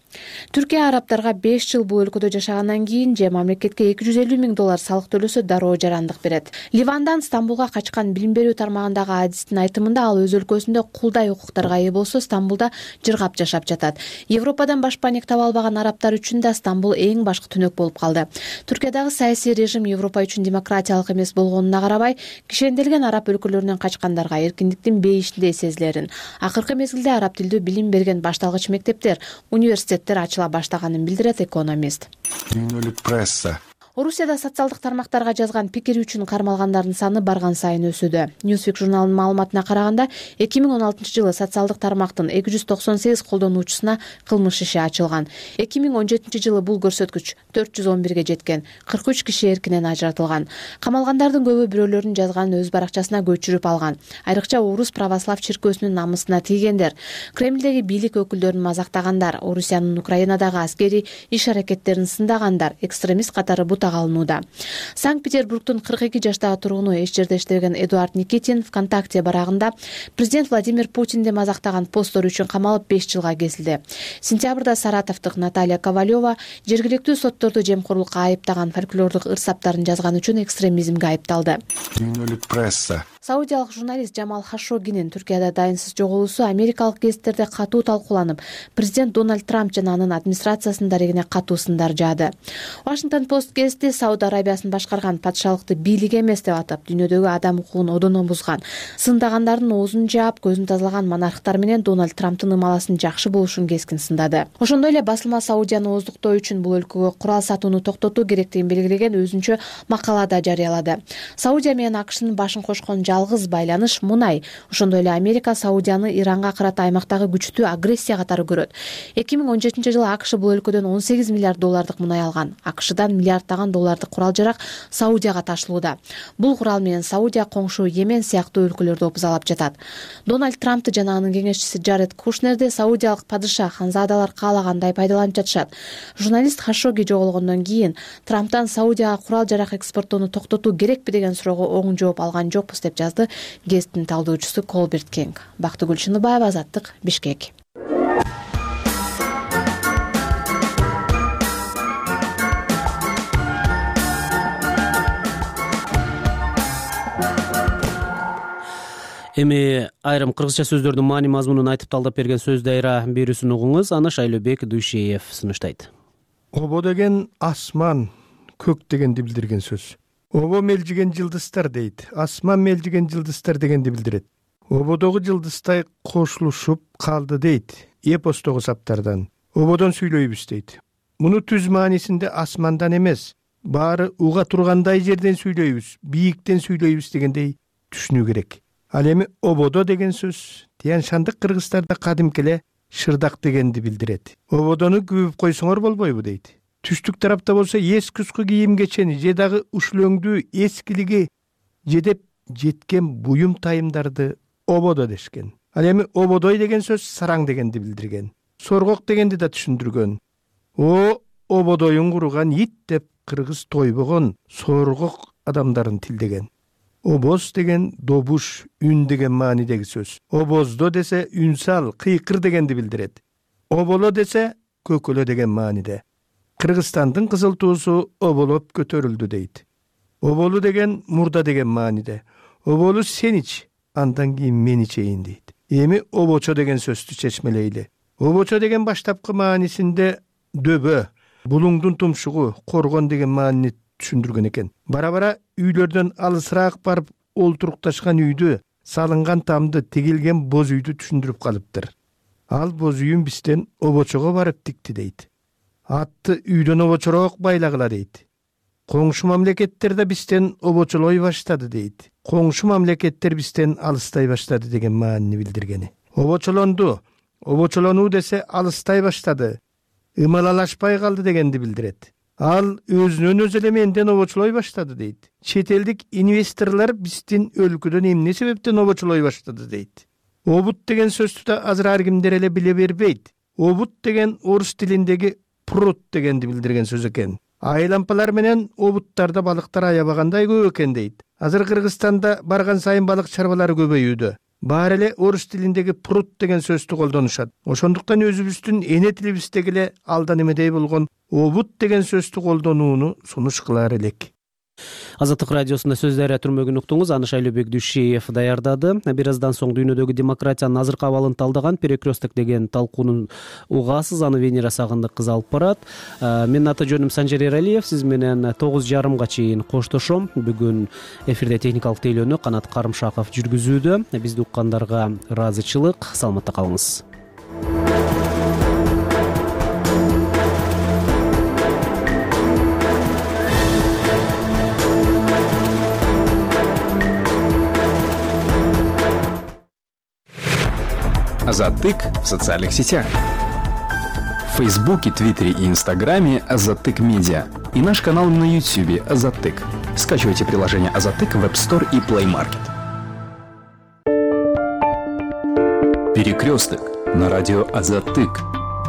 Түркия арабтарга беш жыл бул өлкөдө жашагандан кийин же мамлекетке эки жүз элүү миң доллар салык төлөсө дароо жарандык берет. Ливандан Стамбулга качкан билим берүү тармагындагы адистин айтымында ал өз өлкөсүндө кулдай укуктарга ээ болсо Стамбулда жыргап жашап жатат. Европадан башпаник таба албаган арабтар үчүн да Стамбул эң башкы түнөк болуп калды. Түркиядагы саясий режим Европа үчүн демократиялык эмес болгонуна карабай, кишенделген араб өлкөлөрүнөн качкандарга эркиндиктин бейишиндей сезилерин. Акыркы мезгилде араб тилдүү билим берген башталгыч мектептер, университет ачыла баштаганын билдирет экономист. Дүйнөлүк пресса. Орусияда социалдык тармактарга жазган пикири үчүн кармалгандардын саны барган сайын өсүүдө. Newsweek журналынын маалыматына караганда, эки миң он алтынчы жылы социалдык тармактын эки жүз токсон сегиз колдонуучусуна кылмыш иши ачылган. эки миң он жетинчи жылы бул көрсөткүч төрт жүз он бирге жеткен. кырк үч киши эркинен ажыратылган. Камалгандардын көбү бирөөлөрдүн жазганын өз баракчасына көчүрүп алган. Айрыкча Орус православ чиркөөсүнүн намысына тийгендер, Кремлдеги бийлик өкүлдөрүн мазактагандар, Орусиянын Украинадагы аскерий иш-аракеттерин сындагандар, экстремист катары бута алынууда. Санкт-Петербургдун кырк эки жаштагы тургуну эч жерде иштебеген Эдуард Никитин ВКонтакте барагында президент Владимир Путинди мазактаган посттор үчүн камалып беш жылга кесилди. Сентябрда Саратовдук Наталья Ковалева жергиликтүү сотторду жемкорлукка айыптаган фольклордук ыр-саптарын жазган үчүн экстремизмге айыпталды. Дүйнөлүк пресса. Саудиялык журналист Жамал Хашогинин Түркияда дайынсыз жоголуусу америкалык гезиттерде катуу талкууланып, президент Дональд Трамп жана анын администрациясынын дарегине катуу сындар жаады. Washington Post гезити Сауд Арабиясын башкарган патшалыкты бийлик эмес деп атап, дүйнөдөгү адам укугун одоно бузган, сындагандардын оозун жаап, көзүн тазалаган монархтар менен Дональд Трамптын ымаласын жакшы болушун кескин сындады. Ошондой эле басылма Саудияны ооздуктоо үчүн бул өлкөгө курал сатууну токтотуу керектигин белгилеген өзүнчө макала да жарыялады. Саудия менен АКШнын башын кошкон жалгыз байланыш мунай. Ошондой эле Америка Саудияны Иранга карата аймактагы күчтүү агрессия катары көрөт. эки миң он жетинчи жылы АКШ бул өлкөдөн он сегиз миллиард доллардык мунай алган. АКШдан миллиарддаган доллардык курал-жарак Саудияга ташылууда. Бул курал менен Саудия коңшу Йемен сыяктуу өлкөлөрдү опузалап жатат. Дональд Трампты жана анын кеңешчиси Джаред Кушнерди саудиялык падыша ханзадалар каалагандай пайдаланып жатышат. Журналист Хашоги жоголгондон кийин Трамптан Саудияга курал-жарак экспорттоону токтотуу керекпи деген суроого оң жооп алган жокпуз деп жазды гезиттин талдоочусу Колберт Кенг. Бактыгүл Чыныбаева, Азаттык, Бишкек. Эми айрым кыргызча сөздөрдүн маани мазмунун айтып талдап берген сөз дайра берүүсүн угуңуз. Аны Шайлообек Дүйшеев сунуштайт. Обо деген асман, көк дегенди билдирген сөз. Обо мелжиген жылдыздар дейт. Асман мелжиген жылдыздар дегенди билдирет. Ободогу жылдыздай кошулушуп калды дейт. Эпостогу саптардан. Ободон сүйлөйбүз дейт. Муну түз маанисинде асмандан эмес, баары уга тургандай жерден сүйлөйбүз, бийиктен сүйлөйбүз дегендей түшүнүү керек. Ал эми ободо деген сөз Тиян Шандык Кыргызстарда кадимкеле шырдак дегенди билдирет. Ободону күбүп койсоңор болбойбу дейт. Түштүк тарапта болсо эс куску кийим кечени же дагы ушлөңдүү эскилиги жедеп жеткен буюм тайымдарды ободо дешкен. Ал эми ободой деген сөз сараң дегенди билдирген. Соргок дегенди да түшүндүргөн. О ободоюн куруган ит деп кыргыз тойбогон соргок адамдарын тилдеген. Обоз деген добуш, үн деген маанидеги сөз. Обоздо десе үнсал, кыйкыр дегенди билдирет. Оболо десе көкөлө деген мааниде. Кыргызстандын кызыл туусу оболоп көтөрүлдү дейт. Оболу деген мурда деген мааниде. Оболу сен ич, андан кийин мен ичейин дейт. Эми обочо деген сөздү чечмелейли. Обочо деген баштапкы маанисинде дөбө, булуңдун тумшугу, коргон деген маанини түшүндүргөн экен. Бара-бара үйлөрдөн алысыраак барып олтурукташкан үйдү, салынган тамды, тигилген боз үйдү түшүндүрүп калыптыр. Ал боз үйүн бизден обочого барып тикти дейт. Атты үйдөн обочороок байлагыла дейт. Коңшу мамлекеттерде бизден обочолой баштады дейт. Коңшу мамлекеттер бизден алыстай баштады деген маанини билдиргени. Обочолонду, обочолонуу десе алыстай баштады, ымалалашпай калды дегенди билдирет. Ал өзүнөн өзү эле менден обочолой баштады дейт. Чет элдик инвесторлор биздин өлкөдөн эмне себептен обочолой баштады дейт. Обут деген сөздү да азыр ар кимдер эле биле бербейт. Обут деген орус тилиндеги пруд дегенди билдирген сөз экен. Айлампалар менен обуттарда балыктар аябагандай көп экен дейт. Азыр Кыргызстанда барган сайын балык чарбалары көбөйүүдө. баары эле орус тилиндеги пруд деген сөздү колдонушат. Ошондуктан өзүбүздүн эне тилибиздеги эле алдан эмедей болгон обут деген сөздү колдонууну сунуш кылаар элек. Азаттык радиосунда сөз дарыя түрмөгүн уктуңуз. Аны Шайлообек Дүйшеев даярдады. Бир аздан соң дүйнөдөгү демократиянын азыркы абалын талдаган перекресток деген талкуунун угасыз. Аны Венера Сагындык кызы алып барат. Менин аты жөнүм Санжар Эралиев. Сиз менен тогуз жарымга чейин коштошом. Бүгүн эфирде техникалык тейлөөнү Канат Карымшаков жүргүзүүдө. Бизди уккандарга ыраазычылык. Саламатта калыңыз. Азаттык в социальных сетях. В Фейсбуке, Твиттере и Инстаграме Азаттык Медиа. И наш канал на Ютьюбе Азаттык. Скачивайте приложение Азаттык в App Store и Play Market. Перекресток на радио Азаттык.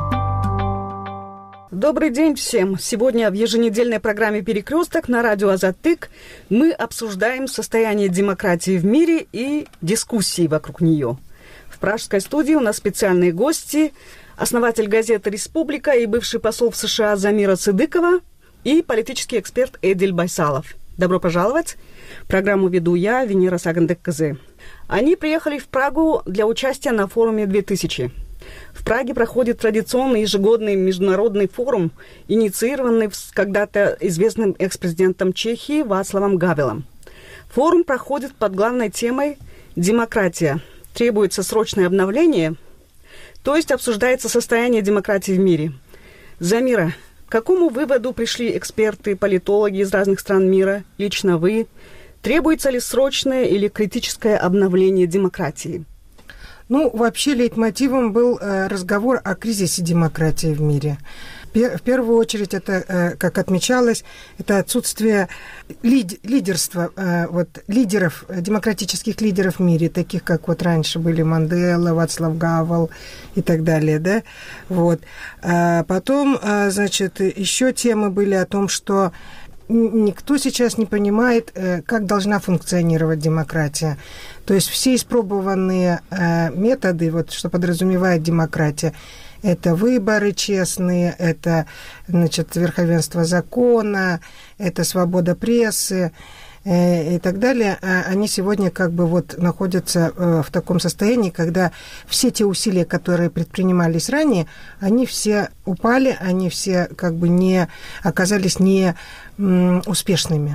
Добрый день всем! Сегодня в еженедельной программе «Перекресток» на радио Азаттык мы обсуждаем состояние демократии в мире и дискуссии вокруг нее. В пражской студии у нас специальные гости, основатель газеты «Республика» и бывший посол в США Замира Цыдыкова и политический эксперт Эдиль Байсалов. Добро пожаловать! Программу веду я, Венера Сагындык кызы. Они приехали в Прагу для участия на форуме две тысячи. В Праге проходит традиционный ежегодный международный форум, инициированный когда-то известным экс-президентом Чехии Václavом Гавелом. Форум проходит под главной темой «Демократия. Требуется срочное обновление», то есть обсуждается состояние демократии в мире. Замира, к какому выводу пришли эксперты, политологи из разных стран мира, лично вы? Требуется ли срочное или критическое обновление демократии? Ну, вообще лейтмотивом был э, разговор о кризисе демократии в мире. В первую очередь, это, как отмечалось, это отсутствие лид, лидерства, вот, лидеров, демократических лидеров в мире, таких, как вот раньше были Мандела, Václav Гавел и так далее, да, вот. А потом, значит, еще темы были о том, что никто сейчас не понимает, как должна функционировать демократия. То есть все испробованные методы, вот, что подразумевает демократия, это выборы честные, это, значит, верховенство закона, это свобода прессы э, и так далее. Они сегодня как бы вот находятся э, в таком состоянии, когда все те усилия, которые предпринимались ранее, они все упали, они все как бы не оказались не м, успешными.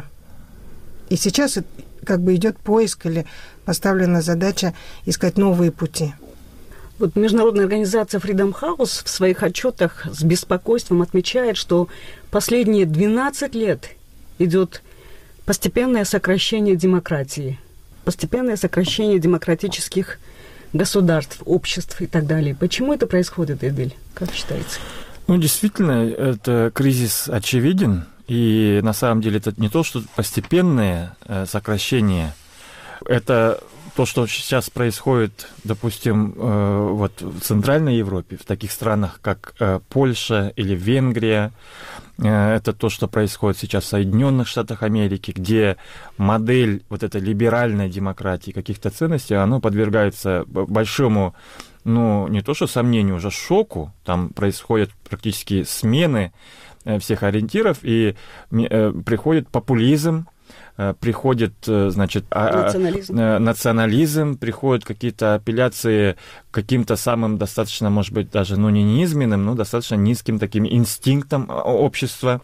И сейчас как бы идет поиск или поставлена задача искать новые пути. Вот международная организация Freedom House в своих отчетах с беспокойством отмечает, что последние двенадцать лет идет постепенное сокращение демократии, постепенное сокращение демократических государств, обществ и так далее. Почему это происходит, Эдиль? Как считаете? Ну, действительно, это кризис очевиден, и на самом деле это не то, что постепенное сокращение, это то, что сейчас происходит, допустим, вот в Центральной Европе, в таких странах, как Польша или Венгрия, это то, что происходит сейчас в Соединенных Штатах Америки, где модель вот этой либеральной демократии, каких-то ценностей, она подвергается большому, ну, не то что сомнению, уже шоку. Там происходят практически смены всех ориентиров, и приходит популизм, приходит, значит, национализм. национализм, приходят какие-то апелляции к каким-то самым достаточно, может быть, даже, ну, не низменным, но достаточно низким таким инстинктам общества.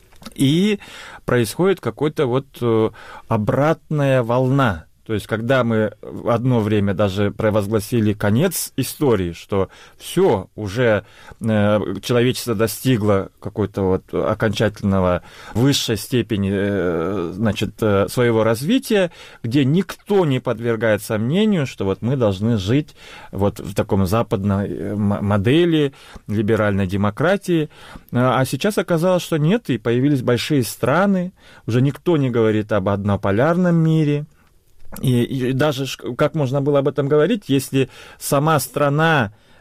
И происходит какая-то вот обратная волна. То есть, когда мы в одно время даже провозгласили конец истории, что все, уже э, человечество достигло какой-то вот окончательного высшей степени э, значит, э, своего развития, где никто не подвергает сомнению, что вот мы должны жить вот в таком западной модели либеральной демократии. А сейчас оказалось, что нет, и появились большие страны, уже никто не говорит об однополярном мире. И, и даже как можно было об этом говорить, если сама страна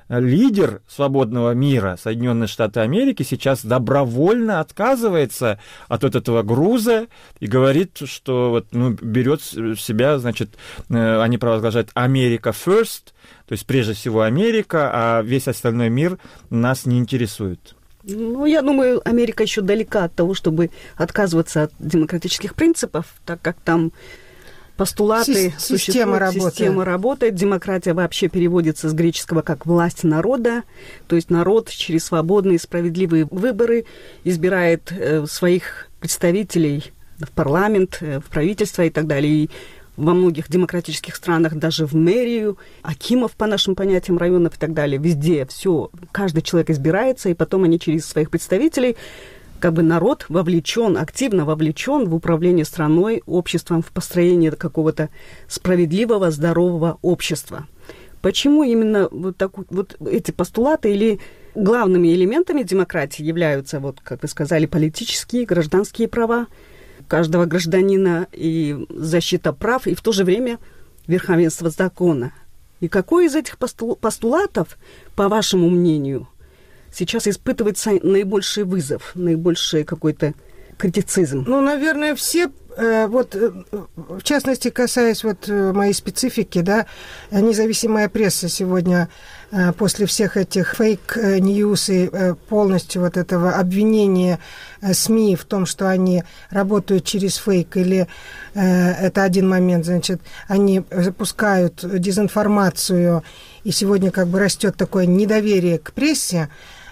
лидер свободного мира, Соединенные Штаты Америки, сейчас добровольно отказывается от вот этого груза и говорит, что вот, ну, берет в себя, значит, они провозглашают «Америка first», то есть прежде всего Америка, а весь остальной мир нас не интересует. Ну, я думаю, Америка еще далека от того, чтобы отказываться от демократических принципов, так как там постулаты Си- система работает. Система работает. Демократия вообще переводится с греческого как «власть народа», то есть народ через свободные и справедливые выборы избирает э, своих представителей в парламент, э, в правительство и так далее. И во многих демократических странах даже в мэрию, акимов, по нашим понятиям, районов и так далее, везде все, каждый человек избирается, и потом они через своих представителей, как бы народ вовлечен, активно вовлечен в управление страной, обществом, в построение какого-то справедливого, здорового общества. Почему именно вот, так, вот эти постулаты или главными элементами демократии являются, вот, как вы сказали, политические, гражданские права каждого гражданина и защита прав, и в то же время верховенство закона? И какой из этих постулатов, по вашему мнению, сейчас испытывается наибольший вызов, наибольший какой-то критицизм? Ну, наверное, все, вот, в частности, касаясь вот моей специфики, да, независимая пресса сегодня после всех этих фейк-ньюс и полностью вот этого обвинения СМИ в том, что они работают через фейк, или это один момент, значит, они запускают дезинформацию, и сегодня как бы растет такое недоверие к прессе,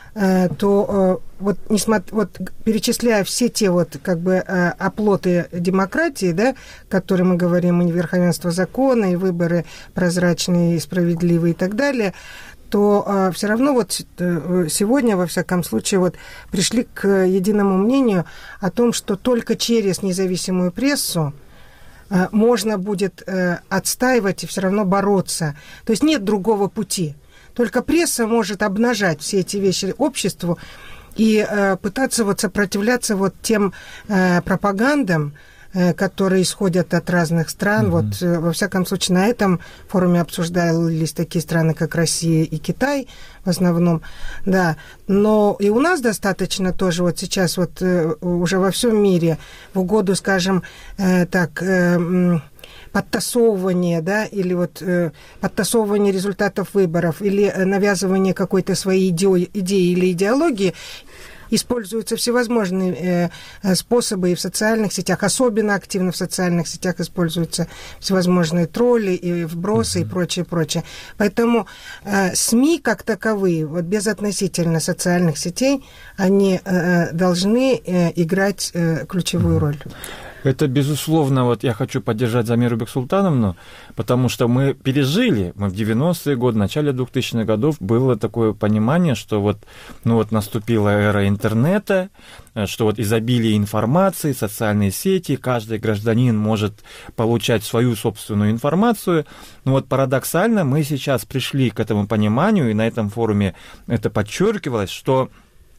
то вот, несмотря, вот перечисляя все те вот как бы оплоты демократии, да, которые мы говорим, и верховенство закона, и выборы прозрачные, и справедливые и так далее, то э, все равно вот сегодня, во всяком случае, вот пришли к единому мнению о том, что только через независимую прессу э, можно будет э, отстаивать и все равно бороться. То есть нет другого пути. Только пресса может обнажать все эти вещи обществу и э, пытаться вот сопротивляться вот тем э, пропагандам, э, которые исходят от разных стран. Mm-hmm. Вот, э, во всяком случае, на этом форуме обсуждались такие страны, как Россия и Китай в основном. Да. Но и у нас достаточно тоже вот сейчас вот э, уже во всем мире в угоду, скажем, э, так... Э, подтасовывание, да, или вот э, подтасовывание результатов выборов, или э, навязывание какой-то своей идеи, идеи или идеологии, используются всевозможные э, способы и в социальных сетях, особенно активно в социальных сетях используются всевозможные тролли и вбросы, mm-hmm. и прочее, прочее. Поэтому э, СМИ как таковые, вот безотносительно социальных сетей, они э, должны э, играть э, ключевую mm-hmm. роль. Это, безусловно, вот я хочу поддержать Замиру Бексултановну, потому что мы пережили, мы в девяностые годы, в начале двухтысячных годов было такое понимание, что вот, ну вот наступила эра интернета, что вот изобилие информации, социальные сети, каждый гражданин может получать свою собственную информацию. Но вот парадоксально мы сейчас пришли к этому пониманию, и на этом форуме это подчеркивалось, что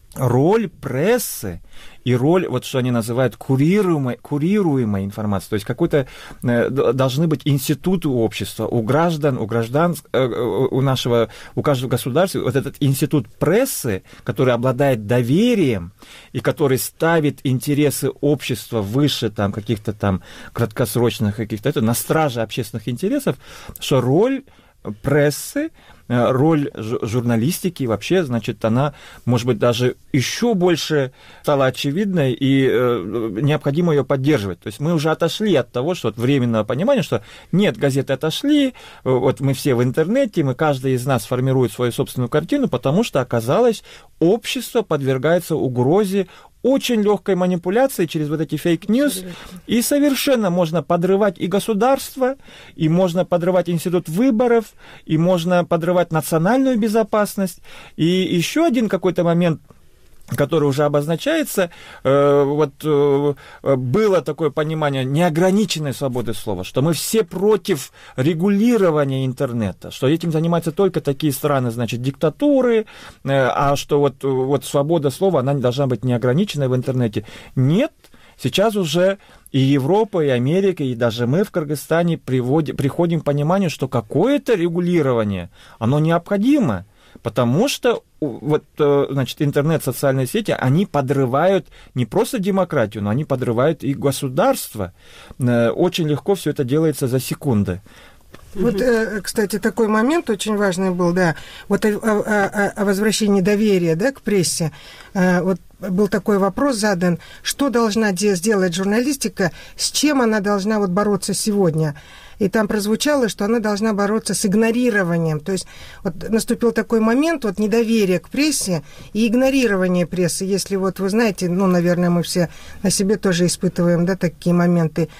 роль прессы и роль, вот что они называют курируемой, курируемой информации, то есть какой-то э, должны быть институты общества, у граждан, у граждан, э, у нашего, у каждого государства, вот этот институт прессы, который обладает доверием и который ставит интересы общества выше там каких-то там краткосрочных каких-то, это на страже общественных интересов, что роль прессы, роль журналистики вообще, значит, она, может быть, даже еще больше стала очевидной, и э, необходимо ее поддерживать. То есть мы уже отошли от того, что вот временного понимания, что нет, газеты отошли, вот мы все в интернете, мы, каждый из нас формирует свою собственную картину, потому что оказалось, общество подвергается угрозе очень легкой манипуляции через вот эти фейк-ньюс, и совершенно можно подрывать и государство, и можно подрывать институт выборов, и можно подрывать национальную безопасность. И еще один какой-то момент, который уже обозначается, э, вот э, было такое понимание неограниченной свободы слова, что мы все против регулирования интернета, что этим занимаются только такие страны, значит, диктатуры, э, а что вот, вот свобода слова, она не должна быть неограниченной в интернете. Нет, сейчас уже и Европа, и Америка, и даже мы в Кыргызстане приводим, приходим к пониманию, что какое-то регулирование, оно необходимо. Потому что вот, значит, интернет, социальные сети, они подрывают не просто демократию, но они подрывают и государство. Очень легко все это делается за секунды. Вот, кстати, такой момент очень важный был, да, вот о, о, о возвращении доверия, да, к прессе. Вот был такой вопрос задан, что должна сделать журналистика, с чем она должна вот бороться сегодня. И там прозвучало, что она должна бороться с игнорированием. То есть вот наступил такой момент вот недоверия к прессе и игнорирование прессы. Если вот вы знаете, ну, наверное, мы все на себе тоже испытываем, да, такие моменты.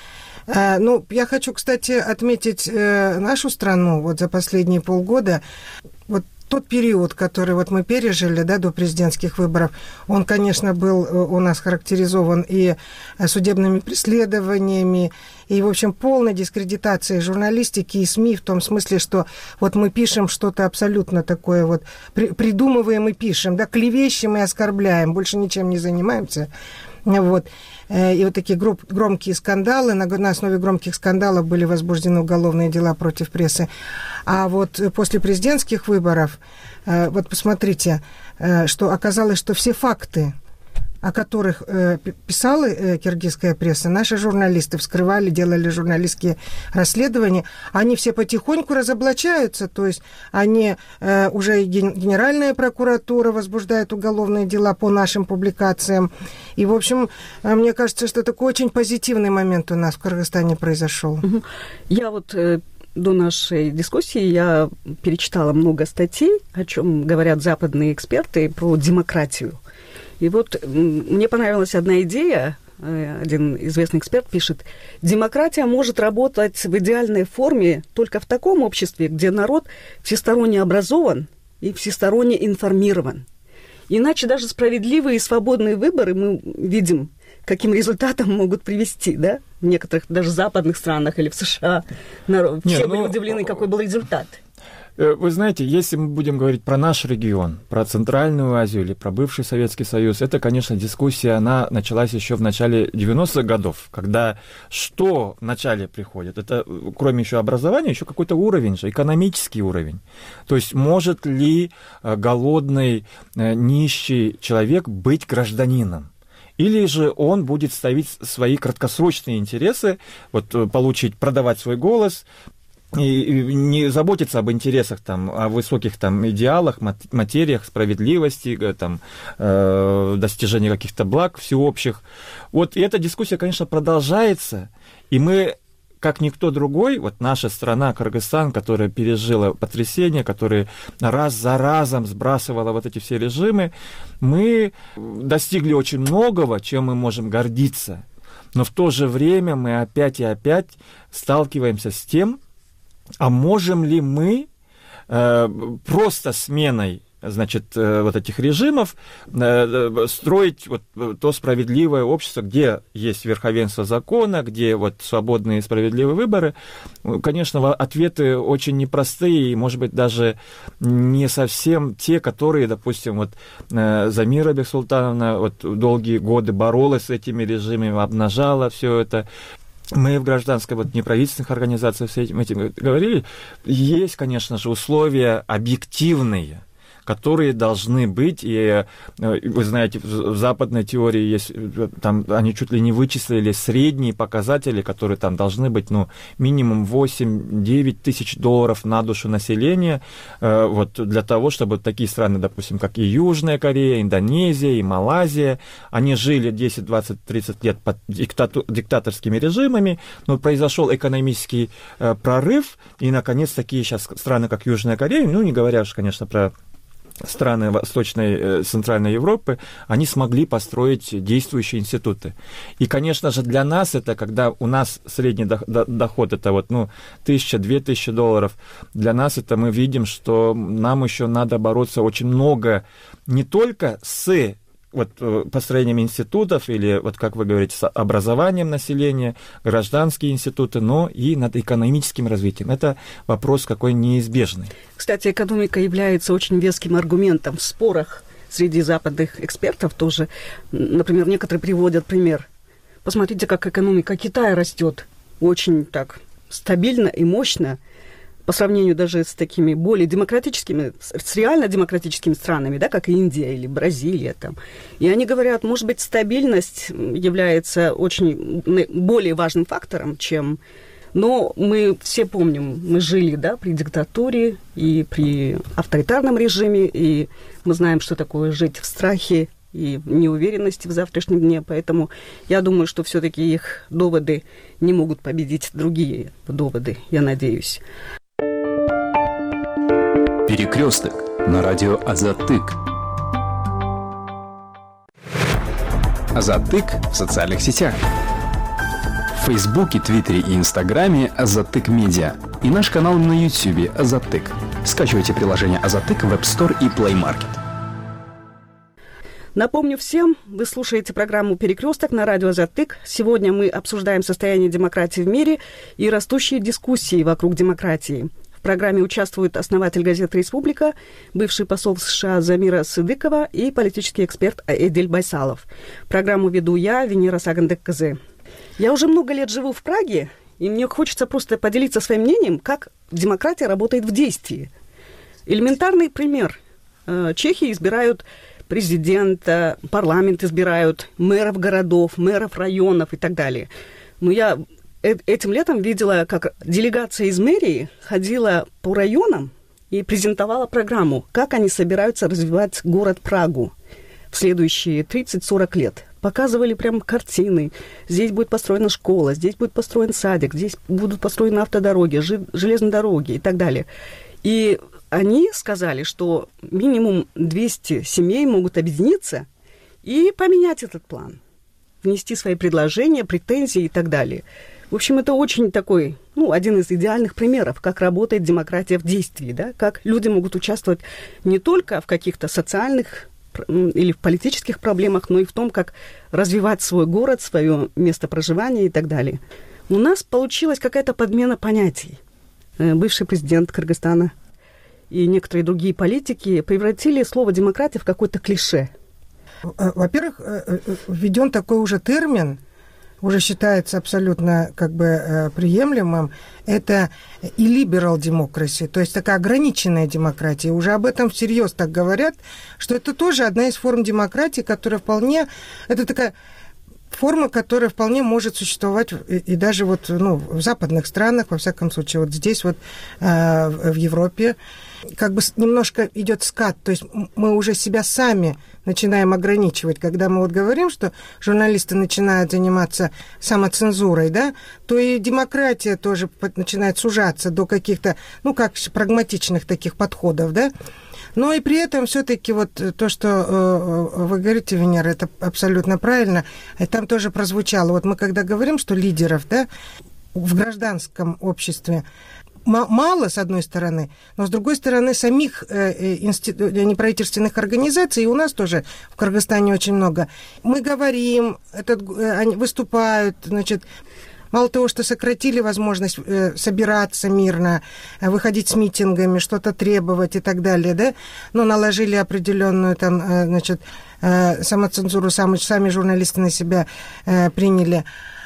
Ну, я хочу, кстати, отметить нашу страну вот за последние полгода. Вот тот период, который вот мы пережили, да, до президентских выборов, он, конечно, был у нас характеризован и судебными преследованиями, и, в общем, полной дискредитацией журналистики и СМИ, в том смысле, что вот мы пишем что-то абсолютно такое вот, при, придумываем и пишем, да, клевещем и оскорбляем, больше ничем не занимаемся. Вот. И вот такие громкие скандалы, на, на основе громких скандалов были возбуждены уголовные дела против прессы. А вот после президентских выборов, вот посмотрите, что оказалось, что все факты, о которых э, писала э, киргизская пресса, наши журналисты вскрывали, делали журналистские расследования, они все потихоньку разоблачаются, то есть они э, уже и Генеральная прокуратура возбуждает уголовные дела по нашим публикациям. И, в общем, э, мне кажется, что такой очень позитивный момент у нас в Кыргызстане произошел. Я вот... Э... До нашей дискуссии я перечитала много статей, о чем говорят западные эксперты, про демократию. И вот мне понравилась одна идея, один известный эксперт пишет, демократия может работать в идеальной форме только в таком обществе, где народ всесторонне образован и всесторонне информирован. Иначе даже справедливые и свободные выборы мы видим, каким результатом могут привести, да? В некоторых даже западных странах или в США. Народ, все были ну, удивлены, какой был результат. Вы знаете, если мы будем говорить про наш регион, про Центральную Азию или про бывший Советский Союз, это, конечно, дискуссия, она началась еще в начале девяностых годов, когда что вначале приходит? Это, кроме еще образования, еще какой-то уровень же, экономический уровень. То есть может ли голодный, нищий человек быть гражданином? Или же он будет ставить свои краткосрочные интересы, вот, получить, продавать свой голос, и не заботиться об интересах, там, о высоких там, идеалах, материях, справедливости, там, э, достижении каких-то благ всеобщих. Вот и эта дискуссия, конечно, продолжается, и мы, как никто другой, вот наша страна, Кыргызстан, которая пережила потрясение, которая раз за разом сбрасывала вот эти все режимы, мы достигли очень многого, чем мы можем гордиться, но в то же время мы опять и опять сталкиваемся с тем, а можем ли мы э, просто сменой, значит, э, вот этих режимов э, строить вот то справедливое общество, где есть верховенство закона, где вот свободные и справедливые выборы? Конечно, ответы очень непростые и, может быть, даже не совсем те, которые, допустим, вот э, Замира Бексултановна вот долгие годы боролась с этими режимами, обнажала все это. Мы в гражданской, вот, неправительственных организациях с этим, этим говорили, есть, конечно же, условия объективные, которые должны быть, и вы знаете, в западной теории есть, там они чуть ли не вычислили средние показатели, которые там должны быть, ну, минимум восемь-девять тысяч долларов на душу населения, вот, для того, чтобы такие страны, допустим, как и Южная Корея, Индонезия, и Малайзия, они жили десять, двадцать, тридцать лет под диктату- диктаторскими режимами, но произошел экономический прорыв, и, наконец, такие сейчас страны, как Южная Корея, ну, не говоря уж, конечно, про страны Восточной, Центральной Европы, они смогли построить действующие институты. И, конечно же, для нас это, когда у нас средний доход, это вот, ну, тысяча-две тысячи долларов, для нас это мы видим, что нам еще надо бороться очень много не только с вот построением институтов или, вот как вы говорите, с образованием населения, гражданские институты, но и над экономическим развитием. Это вопрос какой неизбежный. Кстати, экономика является очень веским аргументом в спорах среди западных экспертов тоже. Например, некоторые приводят пример. Посмотрите, как экономика Китая растет очень так стабильно и мощно. по сравнению даже с такими более демократическими, с реально демократическими странами, да, как Индия или Бразилия. Там. И они говорят, может быть, стабильность является очень более важным фактором, чем... Но мы все помним, мы жили, да, при диктатуре и при авторитарном режиме, и мы знаем, что такое жить в страхе и неуверенности в завтрашнем дне, поэтому я думаю, что все-таки их доводы не могут победить другие доводы, я надеюсь. Перекресток на радио Азаттык. Азаттык в социальных сетях. В Фейсбуке, Твиттере и Инстаграме Азаттык Медиа. И наш канал на Ютьюбе Азаттык. Скачивайте приложение Азаттык в App Store и Play Market. Напомню всем, вы слушаете программу «Перекресток» на радио «Азаттык». Сегодня мы обсуждаем состояние демократии в мире и растущие дискуссии вокруг демократии. В программе участвуют основатель газеты «Республика», бывший посол США Замира Сыдыкова и политический эксперт Эдиль Байсалов. Программу веду я, Венера Сагандек-Кызы. Я уже много лет живу в Праге, и мне хочется просто поделиться своим мнением, как демократия работает в действии. Элементарный пример. Чехи избирают президента, парламент избирают, мэров городов, мэров районов и так далее. Но я этим летом видела, как делегация из мэрии ходила по районам и презентовала программу, как они собираются развивать город Прагу в следующие тридцать-сорок лет. Показывали прям картины. Здесь будет построена школа, здесь будет построен садик, здесь будут построены автодороги, железные дороги и так далее. И они сказали, что минимум двести семей могут объединиться и поменять этот план, внести свои предложения, претензии и так далее. В общем, это очень такой, ну, один из идеальных примеров, как работает демократия в действии, да, как люди могут участвовать не только в каких-то социальных или в политических проблемах, но и в том, как развивать свой город, свое место проживания и так далее. У нас получилась какая-то подмена понятий. Бывший президент Кыргызстана и некоторые другие политики превратили слово «демократия» в какое-то клише. Во-первых, введен такой уже термин, уже считается абсолютно как бы приемлемым, это illiberal democracy, то есть такая ограниченная демократия. Уже об этом всерьез так говорят, что это тоже одна из форм демократии, которая вполне... Это такая форма, которая вполне может существовать и, и даже вот, ну, в западных странах, во всяком случае, вот здесь вот э, в Европе, как бы немножко идет скат, то есть мы уже себя сами начинаем ограничивать. Когда мы вот говорим, что журналисты начинают заниматься самоцензурой, да, то и демократия тоже начинает сужаться до каких-то, ну, как прагматичных таких подходов, да. Но и при этом все-таки вот то, что э, вы говорите, Венера, это абсолютно правильно. И там тоже прозвучало. Вот мы когда говорим, что лидеров, да, в гражданском обществе мало, с одной стороны, но с другой стороны самих э, институ... неправительственных организаций, и у нас тоже в Кыргызстане очень много. Мы говорим, этот, они выступают, значит... Мало того, что сократили возможность э, собираться мирно, э, выходить с митингами, что-то требовать и так далее, да, но наложили определенную там, э, значит, э, самоцензуру, сами, сами журналисты на себя э, приняли.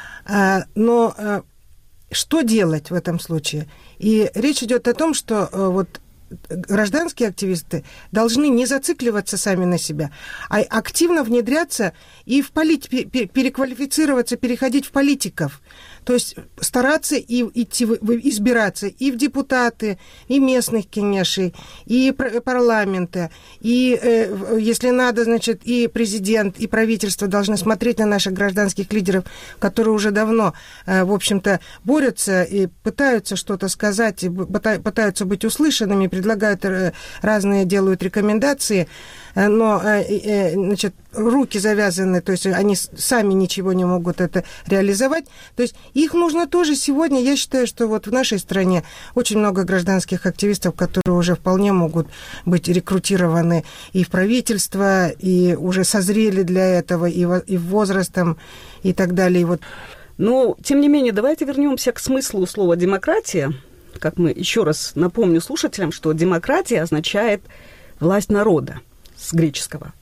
Э, но э, что делать в этом случае? И речь идет о том, что э, вот гражданские активисты должны не зацикливаться сами на себя, а активно внедряться и в полит... переквалифицироваться, переходить в политиков. То есть стараться и идти, избираться и в депутаты, и местных кенешей, и парламента, и, э, если надо, значит, и президент, и правительство должны смотреть на наших гражданских лидеров, которые уже давно, э, в общем-то, борются и пытаются что-то сказать, и пытаются быть услышанными, предлагают разные, делают рекомендации, но, значит, руки завязаны, то есть они сами ничего не могут это реализовать. То есть их нужно тоже сегодня, я считаю, что вот в нашей стране очень много гражданских активистов, которые уже вполне могут быть рекрутированы и в правительство, и уже созрели для этого, и, и возрастом, и так далее. И вот. Но, тем не менее, давайте вернемся к смыслу слова «демократия». Как мы еще раз напомню слушателям, что демократия означает власть народа с греческого.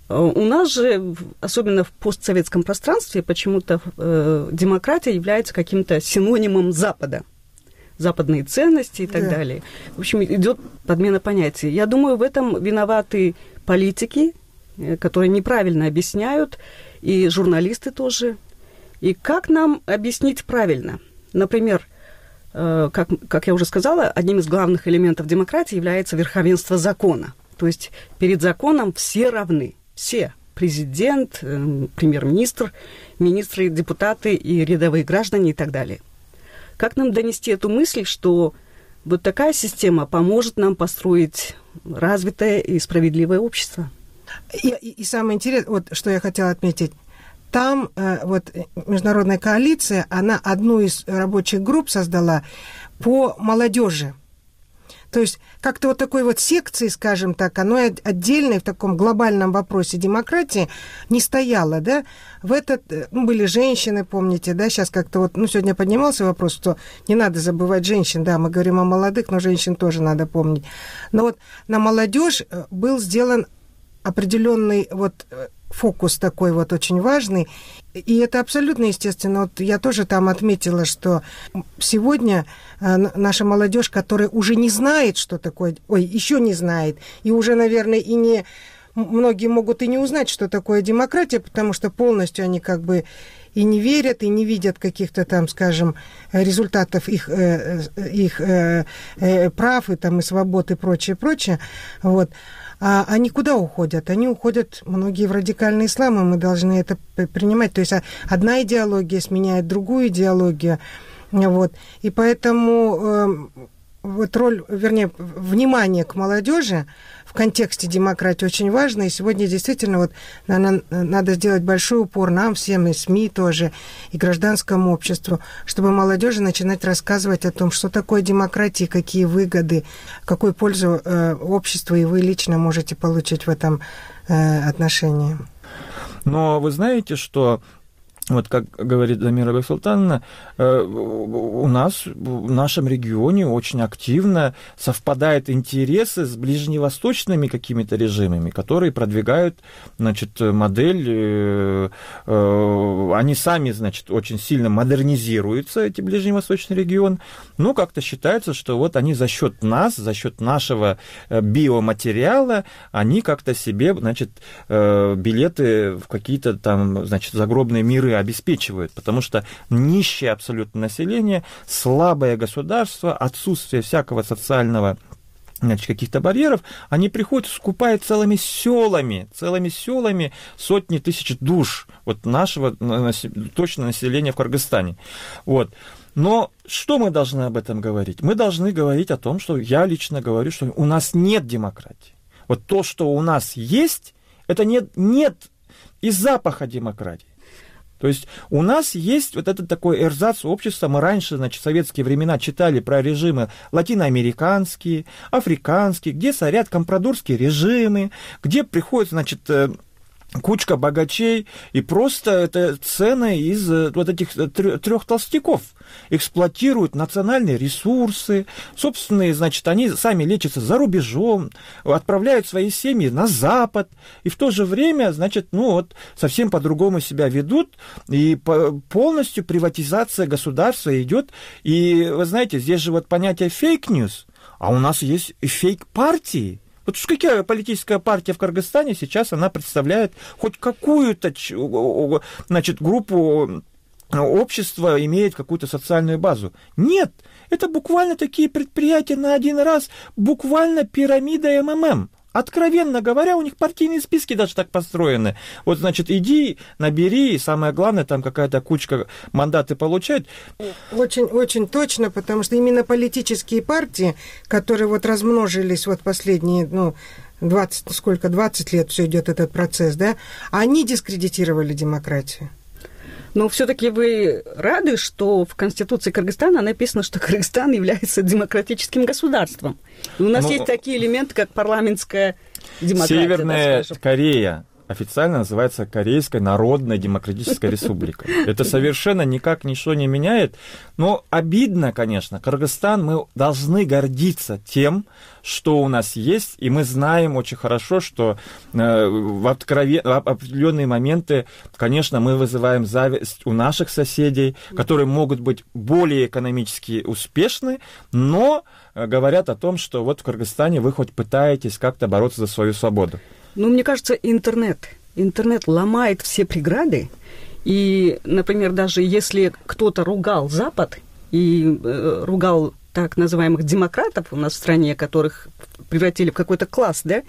У нас же, особенно в постсоветском пространстве, почему-то э, демократия является каким-то синонимом Запада. западные ценности и так да. далее. В общем, идет подмена понятий. Я думаю, в этом виноваты политики, которые неправильно объясняют, и журналисты тоже. И как нам объяснить правильно? Например, как, как я уже сказала, одним из главных элементов демократии является верховенство закона. То есть перед законом все равны, все. Президент, премьер-министр, министры, депутаты и рядовые граждане и так далее. Как нам донести эту мысль, что вот такая система поможет нам построить развитое и справедливое общество? И, и, и самое интересное, вот что я хотела отметить, там э, вот международная коалиция, она одну из рабочих групп создала по молодежи. То есть как-то вот такой вот секции, скажем так, оно отдельной в таком глобальном вопросе демократии не стояло, да. В этот, ну, были женщины, помните, да, сейчас как-то вот, ну, сегодня поднимался вопрос, что не надо забывать женщин, да, мы говорим о молодых, но женщин тоже надо помнить. Но вот на молодежь был сделан определенный вот фокус такой вот очень важный, и это абсолютно естественно. Вот я тоже там отметила, что сегодня наша молодежь, которая уже не знает, что такое, ой, еще не знает, и уже, наверное, и не многие могут и не узнать, что такое демократия, потому что полностью они как бы и не верят, и не видят каких-то там, скажем, результатов их, их прав и там и свобод и прочее, прочее, вот. А они куда уходят? Они уходят, многие, в радикальный ислам, и мы должны это принимать. То есть одна идеология сменяет другую идеологию. Вот. И поэтому э, вот роль, вернее, внимание к молодежи в контексте демократии очень важно. И сегодня действительно вот, наверное, надо сделать большой упор нам всем, и СМИ тоже, и гражданскому обществу, чтобы молодежи начинать рассказывать о том, что такое демократия, какие выгоды, какую пользу э, обществу и вы лично можете получить в этом э, отношении. Но вы знаете, что вот как говорит Замира Бексултановна, у нас в нашем регионе очень активно совпадают интересы с ближневосточными какими-то режимами, которые продвигают, значит, модель, они сами, значит, очень сильно модернизируются, эти ближневосточный регион, но как-то считается, что вот они за счет нас, за счет нашего биоматериала, они как-то себе, значит, билеты в какие-то там, значит, загробные миры обеспечивают, потому что нищее абсолютно население, слабое государство, отсутствие всякого социального, значит, каких-то барьеров, они приходят, скупают целыми селами, целыми селами сотни тысяч душ вот нашего точно населения в Кыргызстане. Вот. Но что мы должны об этом говорить? Мы должны говорить о том, что я лично говорю, что у нас нет демократии. Вот то, что у нас есть, это нет, нет и запаха демократии. То есть у нас есть вот этот такой эрзац общества. Мы раньше, значит, в советские времена читали про режимы латиноамериканские, африканские, где царят компрадорские режимы, где приходят, значит, кучка богачей, и просто это цены из вот этих трех толстяков. Эксплуатируют национальные ресурсы, собственные, значит, они сами лечатся за рубежом, отправляют свои семьи на Запад, и в то же время, значит, ну вот, совсем по-другому себя ведут, и полностью приватизация государства идет. И, вы знаете, здесь же вот понятие фейк-ньюс, а у нас есть и фейк-партии. Вот какая политическая партия в Кыргызстане сейчас, она представляет хоть какую-то, значит, группу общества, имеет какую-то социальную базу? Нет, это буквально такие предприятия на один раз, буквально пирамида эм эм эм. Откровенно говоря, у них партийные списки даже так построены. Вот, значит, иди, набери, и самое главное, там какая-то кучка мандаты получает. Очень, очень точно, потому что именно политические партии, которые вот размножились вот последние, ну, двадцать, сколько, двадцать лет все идет этот процесс, да, они дискредитировали демократию. Но все-таки вы рады, что в Конституции Кыргызстана написано, что Кыргызстан является демократическим государством. И у нас ну, есть такие элементы, как парламентская демократия. Северная да, Корея официально называется Корейская Народная Демократическая Республика. Это совершенно никак ничего не меняет. Но обидно, конечно, Кыргызстан, мы должны гордиться тем, что у нас есть, и мы знаем очень хорошо, что э, в, откровен... в определенные моменты, конечно, мы вызываем зависть у наших соседей, которые могут быть более экономически успешны, но э, говорят о том, что вот в Кыргызстане вы хоть пытаетесь как-то бороться за свою свободу. Ну, мне кажется, интернет. Интернет ломает все преграды. И, например, даже если кто-то ругал Запад и э, ругал так называемых демократов у нас в стране, которых превратили в какой-то класс, да,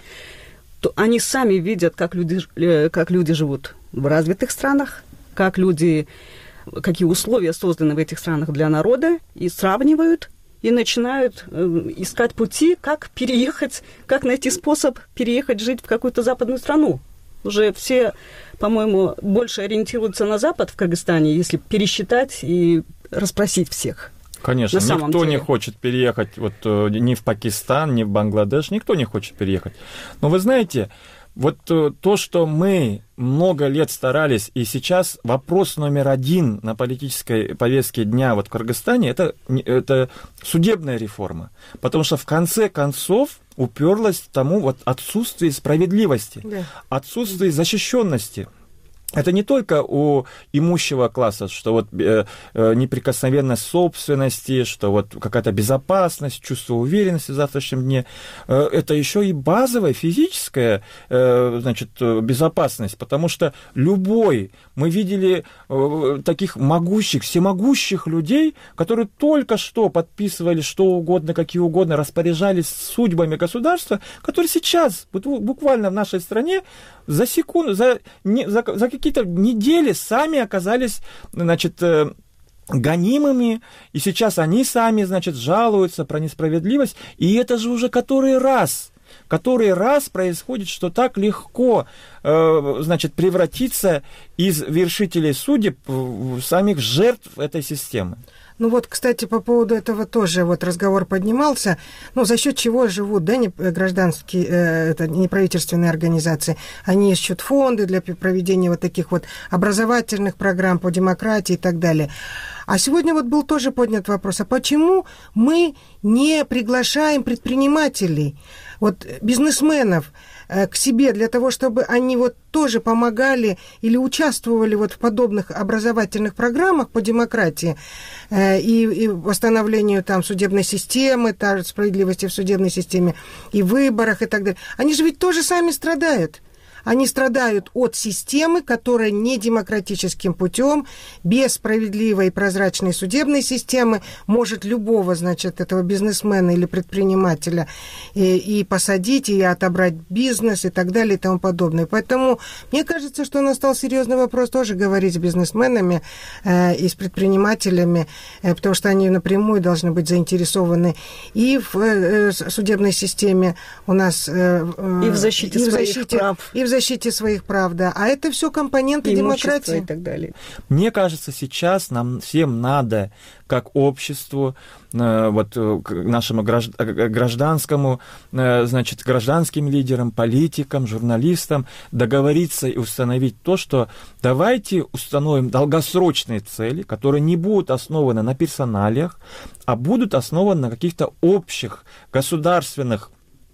то они сами видят, как люди, э, как люди живут в развитых странах, как люди, какие условия созданы в этих странах для народа, и сравнивают, и начинают э, искать пути, как переехать, как найти способ переехать жить в какую-то западную страну. Уже все, по-моему, больше ориентируются на Запад в Кыргызстане, если пересчитать и расспросить всех. Конечно, никто деле. не хочет переехать вот, ни в Пакистан, ни в Бангладеш, никто не хочет переехать. Но вы знаете, вот то, что мы много лет старались, и сейчас вопрос номер один на политической повестке дня вот в Кыргызстане, это, это судебная реформа. Потому что в конце концов уперлась к тому вот отсутствие справедливости, да. отсутствие защищенности. Это не только у имущего класса, что вот э, э, неприкосновенность собственности, что вот какая-то безопасность, чувство уверенности в завтрашнем дне. Э, это еще и базовая физическая э, значит, безопасность, потому что любой, мы видели э, таких могущих, всемогущих людей, которые только что подписывали что угодно, какие угодно, распоряжались судьбами государства, которые сейчас, буквально в нашей стране, за секунду, за, не, за, за какие-то недели сами оказались, значит, э, гонимыми, и сейчас они сами, значит, жалуются про несправедливость, и это же уже который раз, который раз происходит, что так легко, э, значит, превратиться из вершителей судеб в самих жертв этой системы. Ну вот, кстати, по поводу этого тоже вот разговор поднимался. Ну, за счет чего живут, да, не гражданские, э, это неправительственные организации. Они ищут фонды для проведения вот таких вот образовательных программ по демократии и так далее. А сегодня вот был тоже поднят вопрос, а почему мы не приглашаем предпринимателей, вот бизнесменов к себе для того, чтобы они вот тоже помогали или участвовали вот в подобных образовательных программах по демократии э, и, и восстановлению там судебной системы, та, справедливости в судебной системе, и выборах и так далее. Они же ведь тоже сами страдают. Они страдают от системы, которая не демократическим путем, без справедливой и прозрачной судебной системы может любого, значит, этого бизнесмена или предпринимателя и, и посадить, и отобрать бизнес и так далее и тому подобное. Поэтому мне кажется, что настал серьезный вопрос тоже говорить с бизнесменами э, и с предпринимателями, э, потому что они напрямую должны быть заинтересованы и в э, судебной системе у нас, э, и в защите и в своих защите, прав. И в защите своих прав, да. А это все компоненты демократии. И так далее. Мне кажется, сейчас нам всем надо, как обществу, вот нашему гражданскому, значит, гражданским лидерам, политикам, журналистам договориться и установить то, что давайте установим долгосрочные цели, которые не будут основаны на персоналиях, а будут основаны на каких-то общих государственных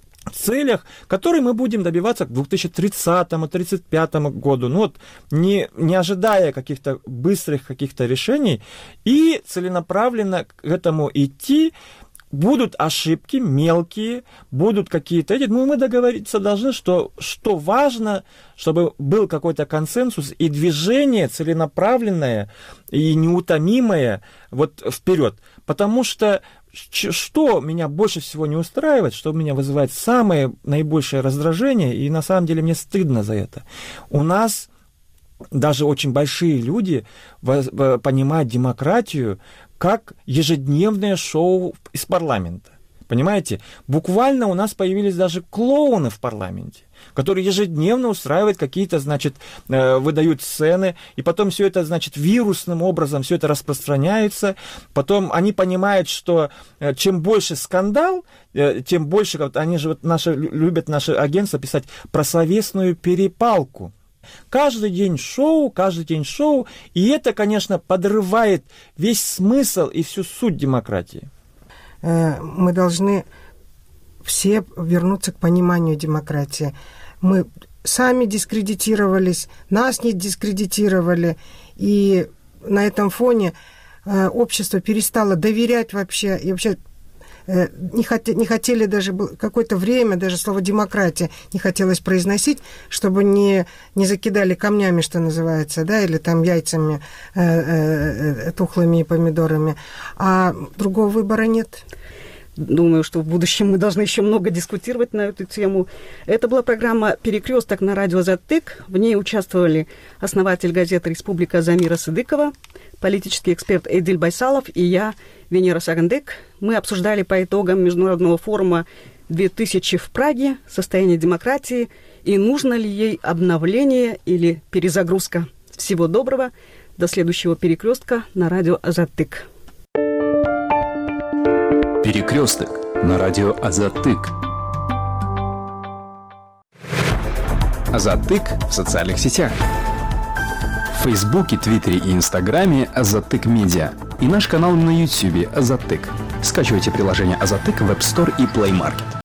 целях, которые мы будем добиваться к две тысячи тридцатому — тридцать пятому году, ну вот, не, не ожидая каких-то быстрых каких-то решений, и целенаправленно к этому идти. Будут ошибки мелкие, будут какие-то эти, ну, мы договориться должны, что, что важно, чтобы был какой-то консенсус и движение целенаправленное и неутомимое вот вперед, потому что что меня больше всего не устраивает, что меня вызывает самое наибольшее раздражение, и на самом деле мне стыдно за это. У нас даже очень большие люди понимают демократию как ежедневное шоу из парламента. Понимаете? Буквально у нас появились даже клоуны в парламенте, которые ежедневно устраивают какие-то, значит, выдают сцены, и потом все это, значит, вирусным образом все это распространяется. Потом они понимают, что чем больше скандал, тем больше, вот они же вот наши, любят наше агентство писать про словесную перепалку. Каждый день шоу, каждый день шоу, и это, конечно, подрывает весь смысл и всю суть демократии. Мы должны все вернуться к пониманию демократии. Мы сами дискредитировались, нас не дискредитировали, и на этом фоне общество перестало доверять вообще, и вообще не хотели, не хотели даже какое-то время, даже слово «демократия» не хотелось произносить, чтобы не, не закидали камнями, что называется, да, или там яйцами э, э, тухлыми и помидорами. А другого выбора нет. Думаю, что в будущем мы должны еще много дискутировать на эту тему. Это была программа «Перекресток» на радио «Азаттык». В ней участвовали основатель газеты «Республика» Замира Сыдыкова, политический эксперт Эдиль Байсалов и я, Венера Сагандек. Мы обсуждали по итогам Международного форума две тысячи в Праге состояние демократии и нужно ли ей обновление или перезагрузка. Всего доброго. До следующего «Перекрестка» на радио «Азаттык». Перекресток на радио Азаттык. Азаттык в социальных сетях. В Фейсбуке, Твиттере и Инстаграме Азаттык Медиа. И наш канал на Ютьюбе Азаттык. Скачивайте приложение Азаттык в App Store и Play Market.